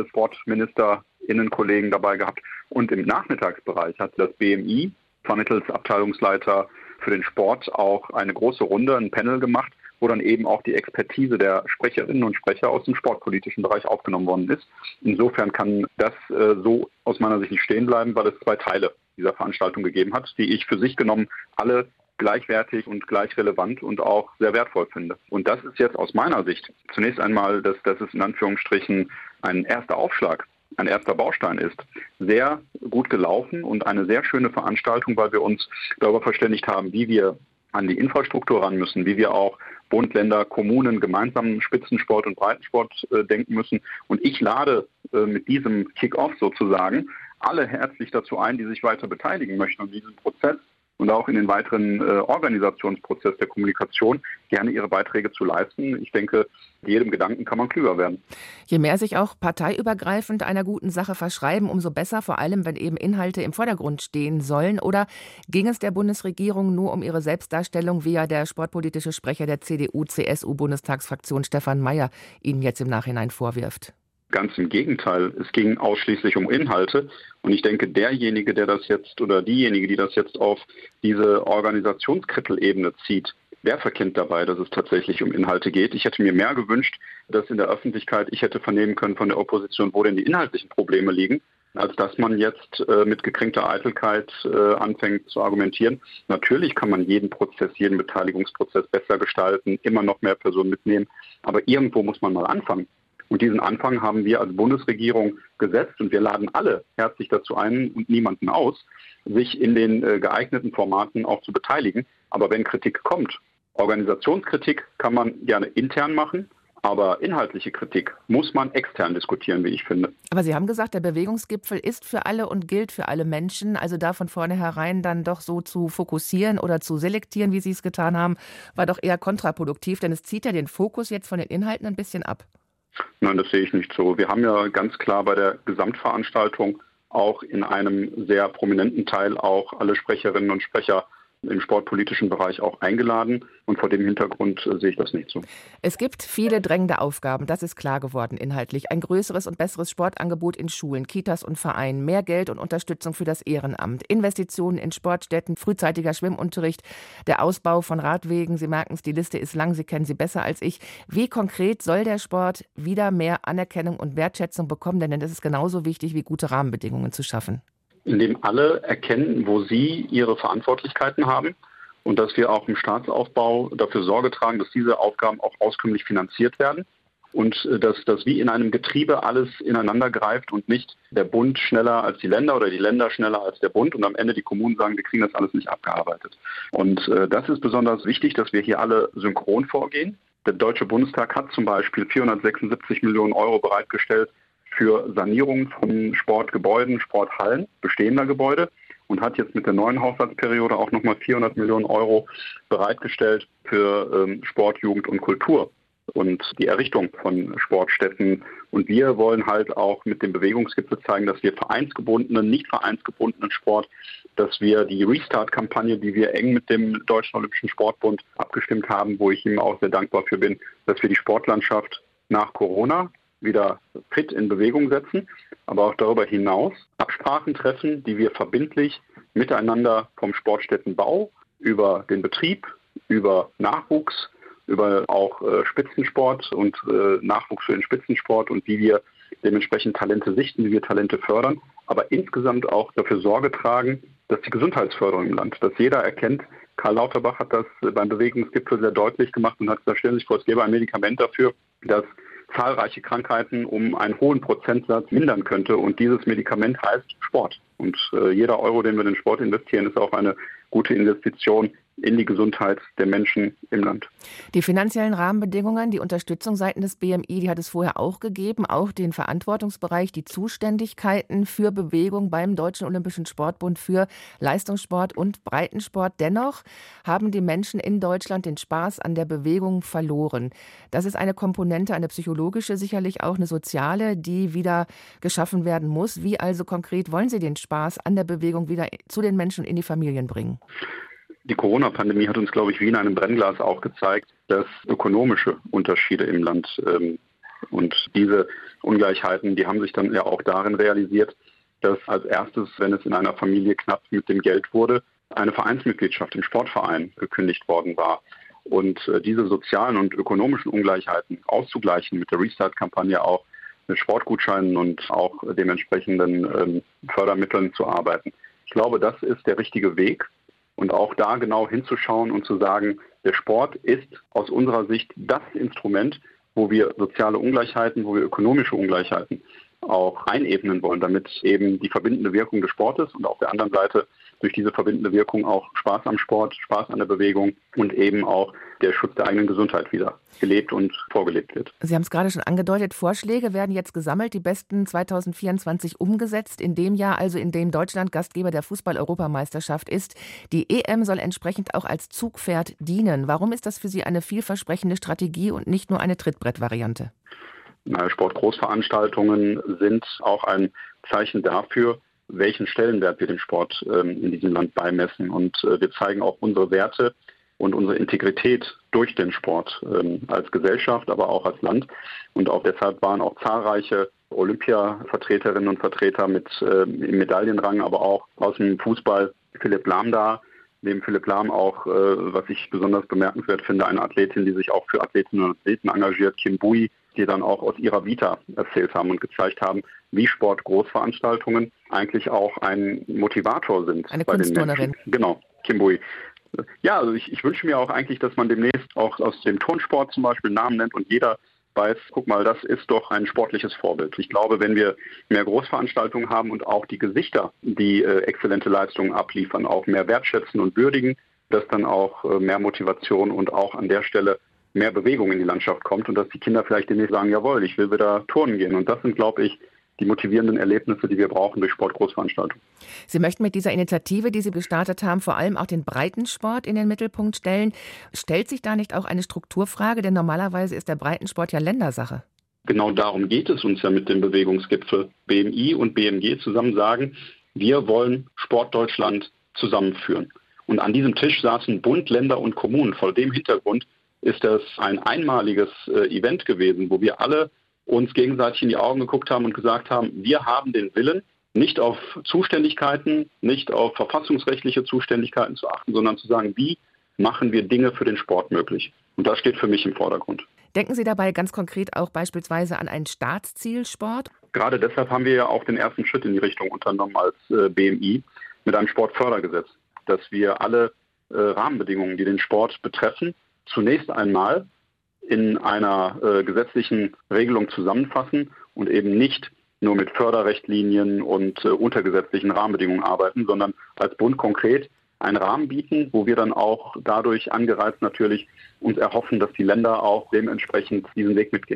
LandessportministerInnen-Kollegen dabei gehabt. Und im Nachmittagsbereich hat das B M I vermittels Abteilungsleiter für den Sport auch eine große Runde, ein Panel gemacht, wo dann eben auch die Expertise der Sprecherinnen und Sprecher aus dem sportpolitischen Bereich aufgenommen worden ist. Insofern kann das äh, so aus meiner Sicht nicht stehen bleiben, weil es zwei Teile dieser Veranstaltung gegeben hat, die ich für sich genommen alle gleichwertig und gleich relevant und auch sehr wertvoll finde. Und das ist jetzt aus meiner Sicht zunächst einmal, dass das ist in Anführungsstrichen ein erster Aufschlag, ein erster Baustein ist, sehr gut gelaufen und eine sehr schöne Veranstaltung, weil wir uns darüber verständigt haben, wie wir an die Infrastruktur ran müssen, wie wir auch Bund, Länder, Kommunen gemeinsam Spitzensport und Breitensport äh, denken müssen. Und ich lade äh, mit diesem Kick-Off sozusagen alle herzlich dazu ein, die sich weiter beteiligen möchten an diesem Prozess und auch in den weiteren äh, Organisationsprozess der Kommunikation gerne ihre Beiträge zu leisten. Ich denke, jedem Gedanken kann man klüger werden. Je mehr sich auch parteiübergreifend einer guten Sache verschreiben, umso besser, vor allem wenn eben Inhalte im Vordergrund stehen sollen. Oder ging es der Bundesregierung nur um ihre Selbstdarstellung, wie ja der sportpolitische Sprecher der C D U-C S U-Bundestagsfraktion Stefan Mayer Ihnen jetzt im Nachhinein vorwirft? Ganz im Gegenteil, es ging ausschließlich um Inhalte. Und ich denke, derjenige, der das jetzt oder diejenige, die das jetzt auf diese Organisationskrittelebene zieht, wer verkennt dabei, dass es tatsächlich um Inhalte geht? Ich hätte mir mehr gewünscht, dass in der Öffentlichkeit ich hätte vernehmen können von der Opposition, wo denn die inhaltlichen Probleme liegen, als dass man jetzt äh, mit gekränkter Eitelkeit äh, anfängt zu argumentieren. Natürlich kann man jeden Prozess, jeden Beteiligungsprozess besser gestalten, immer noch mehr Personen mitnehmen, aber irgendwo muss man mal anfangen. Und diesen Anfang haben wir als Bundesregierung gesetzt und wir laden alle herzlich dazu ein und niemanden aus, sich in den äh, geeigneten Formaten auch zu beteiligen. Aber wenn Kritik kommt, Organisationskritik kann man gerne intern machen, aber inhaltliche Kritik muss man extern diskutieren, wie ich finde. Aber Sie haben gesagt, der Bewegungsgipfel ist für alle und gilt für alle Menschen. Also da von vornherein dann doch so zu fokussieren oder zu selektieren, wie Sie es getan haben, war doch eher kontraproduktiv, denn es zieht ja den Fokus jetzt von den Inhalten ein bisschen ab. Nein, das sehe ich nicht so. Wir haben ja ganz klar bei der Gesamtveranstaltung auch in einem sehr prominenten Teil auch alle Sprecherinnen und Sprecher im sportpolitischen Bereich auch eingeladen. Und vor dem Hintergrund äh, sehe ich das nicht so. Es gibt viele drängende Aufgaben, das ist klar geworden inhaltlich. Ein größeres und besseres Sportangebot in Schulen, Kitas und Vereinen, mehr Geld und Unterstützung für das Ehrenamt, Investitionen in Sportstätten, frühzeitiger Schwimmunterricht, der Ausbau von Radwegen. Sie merken es, die Liste ist lang, Sie kennen sie besser als ich. Wie konkret soll der Sport wieder mehr Anerkennung und Wertschätzung bekommen? Denn das ist genauso wichtig, wie gute Rahmenbedingungen zu schaffen. Indem alle erkennen, wo sie ihre Verantwortlichkeiten haben und dass wir auch im Staatsaufbau dafür Sorge tragen, dass diese Aufgaben auch auskömmlich finanziert werden und dass das wie in einem Getriebe alles ineinander greift und nicht der Bund schneller als die Länder oder die Länder schneller als der Bund und am Ende die Kommunen sagen, wir kriegen das alles nicht abgearbeitet. Und äh, das ist besonders wichtig, dass wir hier alle synchron vorgehen. Der Deutsche Bundestag hat zum Beispiel vierhundertsechsundsiebzig Millionen Euro bereitgestellt für Sanierung von Sportgebäuden, Sporthallen, bestehender Gebäude und hat jetzt mit der neuen Haushaltsperiode auch nochmal vierhundert Millionen Euro bereitgestellt für ähm, Sport, Jugend und Kultur. und die Errichtung von Sportstätten. Und wir wollen halt auch mit dem Bewegungsgipfel zeigen, dass wir vereinsgebundenen, nicht vereinsgebundenen Sport, dass wir die Restart-Kampagne, die wir eng mit dem Deutschen Olympischen Sportbund abgestimmt haben, wo ich ihm auch sehr dankbar für bin, dass wir die Sportlandschaft nach Corona wieder fit in Bewegung setzen, aber auch darüber hinaus Absprachen treffen, die wir verbindlich miteinander vom Sportstättenbau über den Betrieb, über Nachwuchs, über auch äh, Spitzensport und äh, Nachwuchs für den Spitzensport und wie wir dementsprechend Talente sichten, wie wir Talente fördern, aber insgesamt auch dafür Sorge tragen, dass die Gesundheitsförderung im Land, dass jeder erkennt, Karl Lauterbach hat das beim Bewegungsgipfel sehr deutlich gemacht und hat gesagt, stellen Sie sich vor, es gäbe ein Medikament dafür, das zahlreiche Krankheiten um einen hohen Prozentsatz mindern könnte. Und dieses Medikament heißt Sport. Und äh, jeder Euro, den wir in den Sport investieren, ist auch eine gute Investition in die Gesundheit der Menschen im Land. Die finanziellen Rahmenbedingungen, die Unterstützung seitens des B M I, die hat es vorher auch gegeben, auch den Verantwortungsbereich, die Zuständigkeiten für Bewegung beim Deutschen Olympischen Sportbund für Leistungssport und Breitensport. Dennoch haben die Menschen in Deutschland den Spaß an der Bewegung verloren. Das ist eine Komponente, eine psychologische, sicherlich auch eine soziale, die wieder geschaffen werden muss. Wie also konkret wollen Sie den Spaß an der Bewegung wieder zu den Menschen und in die Familien bringen? Die Corona-Pandemie hat uns, glaube ich, wie in einem Brennglas auch gezeigt, dass ökonomische Unterschiede im Land ähm, und diese Ungleichheiten, die haben sich dann ja auch darin realisiert, dass als erstes, wenn es in einer Familie knapp mit dem Geld wurde, eine Vereinsmitgliedschaft im Sportverein gekündigt worden war. Und äh, diese sozialen und ökonomischen Ungleichheiten auszugleichen mit der Restart-Kampagne auch mit Sportgutscheinen und auch dementsprechenden ähm, Fördermitteln zu arbeiten. Ich glaube, das ist der richtige Weg. Und auch da genau hinzuschauen und zu sagen, der Sport ist aus unserer Sicht das Instrument, wo wir soziale Ungleichheiten, wo wir ökonomische Ungleichheiten auch einebnen wollen, damit eben die verbindende Wirkung des Sportes und auf der anderen Seite durch diese verbindende Wirkung auch Spaß am Sport, Spaß an der Bewegung und eben auch der Schutz der eigenen Gesundheit wieder gelebt und vorgelebt wird. Sie haben es gerade schon angedeutet, Vorschläge werden jetzt gesammelt, die besten zwanzig vierundzwanzig umgesetzt, in dem Jahr also, in dem Deutschland Gastgeber der Fußball-Europameisterschaft ist. Die E M soll entsprechend auch als Zugpferd dienen. Warum ist das für Sie eine vielversprechende Strategie und nicht nur eine Trittbrettvariante? Sportgroßveranstaltungen sind auch ein Zeichen dafür, welchen Stellenwert wir dem Sport ähm, in diesem Land beimessen. Und äh, wir zeigen auch unsere Werte und unsere Integrität durch den Sport ähm, als Gesellschaft, aber auch als Land. Und auch deshalb waren auch zahlreiche Olympia-Vertreterinnen und Vertreter mit äh, im Medaillenrang, aber auch aus dem Fußball Philipp Lahm da. Neben Philipp Lahm auch, äh, was ich besonders bemerkenswert finde, eine Athletin, die sich auch für Athletinnen und Athleten engagiert, Kim Bui, die dann auch aus ihrer Vita erzählt haben und gezeigt haben, wie Sportgroßveranstaltungen eigentlich auch ein Motivator sind. Eine bei Kunstturnerin. Den Menschen. Genau, Kim Bui. Ja, also ich, ich wünsche mir auch eigentlich, dass man demnächst auch aus dem Turnsport zum Beispiel Namen nennt und jeder weiß, guck mal, das ist doch ein sportliches Vorbild. Ich glaube, wenn wir mehr Großveranstaltungen haben und auch die Gesichter, die äh, exzellente Leistungen abliefern, auch mehr wertschätzen und würdigen, dass dann auch äh, mehr Motivation und auch an der Stelle mehr Bewegung in die Landschaft kommt und dass die Kinder vielleicht demnächst sagen, jawohl, ich will wieder turnen gehen. Und das sind, glaube ich, die motivierenden Erlebnisse, die wir brauchen durch Sportgroßveranstaltungen. Sie möchten mit dieser Initiative, die Sie gestartet haben, vor allem auch den Breitensport in den Mittelpunkt stellen. Stellt sich da nicht auch eine Strukturfrage? Denn normalerweise ist der Breitensport ja Ländersache. Genau darum geht es uns ja mit dem Bewegungsgipfel. B M I und B M G zusammen sagen, wir wollen Sportdeutschland zusammenführen. Und an diesem Tisch saßen Bund, Länder und Kommunen. Vor dem Hintergrund ist das ein einmaliges äh, Event gewesen, wo wir alle uns gegenseitig in die Augen geguckt haben und gesagt haben, wir haben den Willen, nicht auf Zuständigkeiten, nicht auf verfassungsrechtliche Zuständigkeiten zu achten, sondern zu sagen, wie machen wir Dinge für den Sport möglich. Und das steht für mich im Vordergrund. Denken Sie dabei ganz konkret auch beispielsweise an einen Staatszielsport? Gerade deshalb haben wir ja auch den ersten Schritt in die Richtung unternommen als äh, B M I mit einem Sportfördergesetz, dass wir alle äh, Rahmenbedingungen, die den Sport betreffen, zunächst einmal in einer äh, gesetzlichen Regelung zusammenfassen und eben nicht nur mit Förderrichtlinien und äh, untergesetzlichen Rahmenbedingungen arbeiten, sondern als Bund konkret einen Rahmen bieten, wo wir dann auch dadurch angereizt natürlich uns erhoffen, dass die Länder auch dementsprechend diesen Weg mitgehen.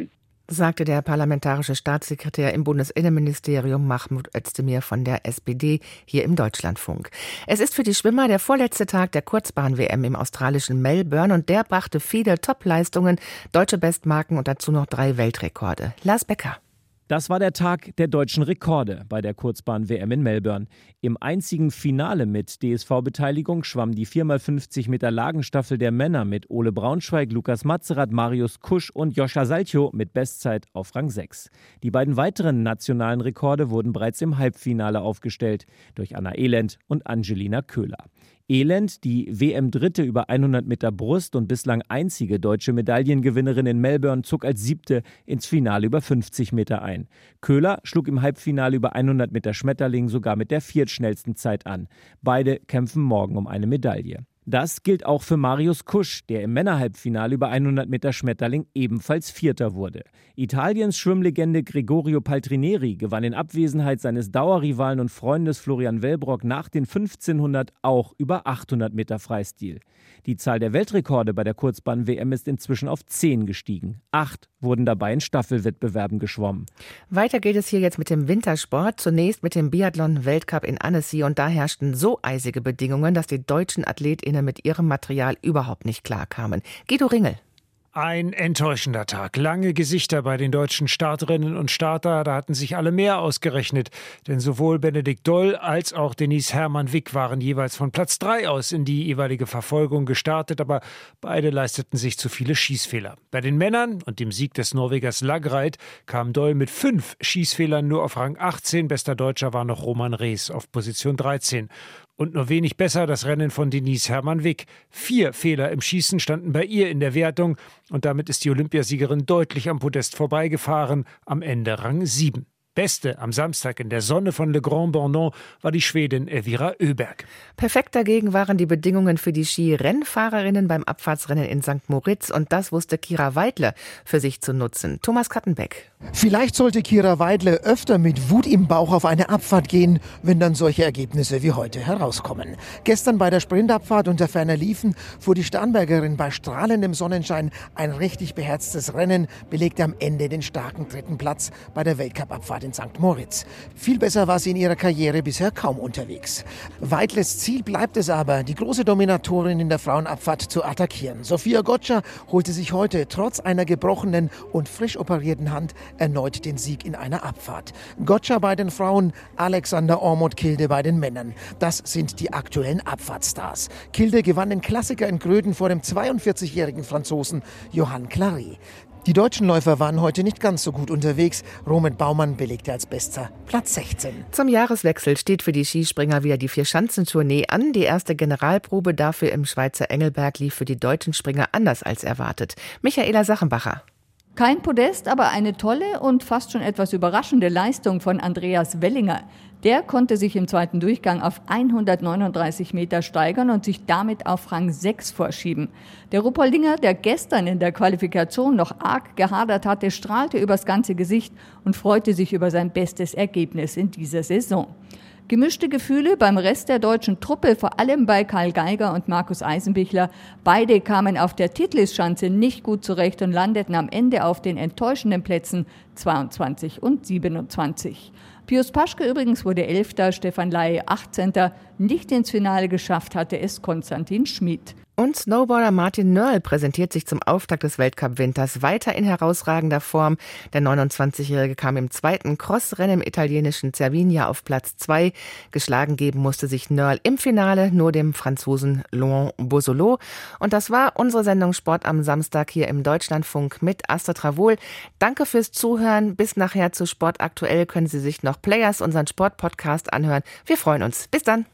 sagte der parlamentarische Staatssekretär im Bundesinnenministerium Mahmoud Özdemir von der S P D hier im Deutschlandfunk. Es ist für die Schwimmer der vorletzte Tag der Kurzbahn-W M im australischen Melbourne und der brachte viele Top-Leistungen, deutsche Bestmarken und dazu noch drei Weltrekorde. Lars Becker. Das war der Tag der deutschen Rekorde bei der Kurzbahn-W M in Melbourne. Im einzigen Finale mit D S V-Beteiligung schwamm die vier mal fünfzig Meter Lagenstaffel der Männer mit Ole Braunschweig, Lukas Matzerath, Marius Kusch und Joscha Salcho mit Bestzeit auf Rang sechs. Die beiden weiteren nationalen Rekorde wurden bereits im Halbfinale aufgestellt durch Anna Elend und Angelina Köhler. Elend, die W M-Dritte über hundert Meter Brust und bislang einzige deutsche Medaillengewinnerin in Melbourne, zog als Siebte ins Finale über fünfzig Meter ein. Köhler schlug im Halbfinale über hundert Meter Schmetterling sogar mit der viertschnellsten Zeit an. Beide kämpfen morgen um eine Medaille. Das gilt auch für Marius Kusch, der im Männerhalbfinale über hundert Meter Schmetterling ebenfalls Vierter wurde. Italiens Schwimmlegende Gregorio Paltrineri gewann in Abwesenheit seines Dauerrivalen und Freundes Florian Wellbrock nach den fünfzehnhundert auch über achthundert Meter Freistil. Die Zahl der Weltrekorde bei der Kurzbahn-W M ist inzwischen auf zehn gestiegen. Acht wurden dabei in Staffelwettbewerben geschwommen. Weiter geht es hier jetzt mit dem Wintersport. Zunächst mit dem Biathlon-Weltcup in Annecy. Und da herrschten so eisige Bedingungen, dass die deutschen AthletInnen mit ihrem Material überhaupt nicht klarkamen. Guido Ringel. Ein enttäuschender Tag. Lange Gesichter bei den deutschen Starterinnen und Starter. Da hatten sich alle mehr ausgerechnet. Denn sowohl Benedikt Doll als auch Denise Hermann-Wick waren jeweils von Platz drei aus in die jeweilige Verfolgung gestartet. Aber beide leisteten sich zu viele Schießfehler. Bei den Männern und dem Sieg des Norwegers Lagreit kam Doll mit fünf Schießfehlern nur auf Rang achtzehn. Bester Deutscher war noch Roman Rees auf Position dreizehn. Und nur wenig besser das Rennen von Denise Hermann-Wick. Vier Fehler im Schießen standen bei ihr in der Wertung und damit ist die Olympiasiegerin deutlich am Podest vorbeigefahren, am Ende Rang sieben. Beste am Samstag in der Sonne von Le Grand Bornand war die Schwedin Elvira Öberg. Perfekt dagegen waren die Bedingungen für die Skirennfahrerinnen beim Abfahrtsrennen in Sankt Moritz und das wusste Kira Weidle für sich zu nutzen. Thomas Kattenbeck. Vielleicht sollte Kira Weidle öfter mit Wut im Bauch auf eine Abfahrt gehen, wenn dann solche Ergebnisse wie heute herauskommen. Gestern bei der Sprintabfahrt unter ferner Liefen fuhr die Starnbergerin bei strahlendem Sonnenschein ein richtig beherztes Rennen, belegte am Ende den starken dritten Platz bei der Weltcup-Abfahrt in Sankt Moritz. Viel besser war sie in ihrer Karriere bisher kaum unterwegs. Weidles Ziel bleibt es aber, die große Dominatorin in der Frauenabfahrt zu attackieren. Sofia Gotcha holte sich heute trotz einer gebrochenen und frisch operierten Hand erneut den Sieg in einer Abfahrt. Gotcha bei den Frauen, Alexander Ormond Kilde bei den Männern. Das sind die aktuellen Abfahrtstars. Kilde gewann den Klassiker in Gröden vor dem zweiundvierzigjährigen Franzosen Johann Clary. Die deutschen Läufer waren heute nicht ganz so gut unterwegs. Roman Baumann belegte als Bester Platz sechzehn. Zum Jahreswechsel steht für die Skispringer wieder die Vier-Schanzentournee an. Die erste Generalprobe dafür im Schweizer Engelberg lief für die deutschen Springer anders als erwartet. Michaela Sachenbacher. Kein Podest, aber eine tolle und fast schon etwas überraschende Leistung von Andreas Wellinger. Der konnte sich im zweiten Durchgang auf hundertneununddreißig Meter steigern und sich damit auf Rang sechs vorschieben. Der Ruppoldinger, der gestern in der Qualifikation noch arg gehadert hatte, strahlte übers ganze Gesicht und freute sich über sein bestes Ergebnis in dieser Saison. Gemischte Gefühle beim Rest der deutschen Truppe, vor allem bei Karl Geiger und Markus Eisenbichler. Beide kamen auf der Titlisschanze nicht gut zurecht und landeten am Ende auf den enttäuschenden Plätzen zweiundzwanzig und siebenundzwanzig. Pius Paschke übrigens wurde Elfter, Stefan Laie achtzehnter Nicht ins Finale geschafft hatte es Konstantin Schmid. Und Snowboarder Martin Nörl präsentiert sich zum Auftakt des Weltcup-Winters weiter in herausragender Form. Der neunundzwanzigjährige kam im zweiten Crossrennen im italienischen Cervinia auf Platz zwei. Geschlagen geben musste sich Nörl im Finale nur dem Franzosen Laurent Bossolo. Und das war unsere Sendung Sport am Samstag hier im Deutschlandfunk mit Astrid Ravoul. Danke fürs Zuhören. Bis nachher zu Sport aktuell können Sie sich noch Players, unseren Sport-Podcast, anhören. Wir freuen uns. Bis dann.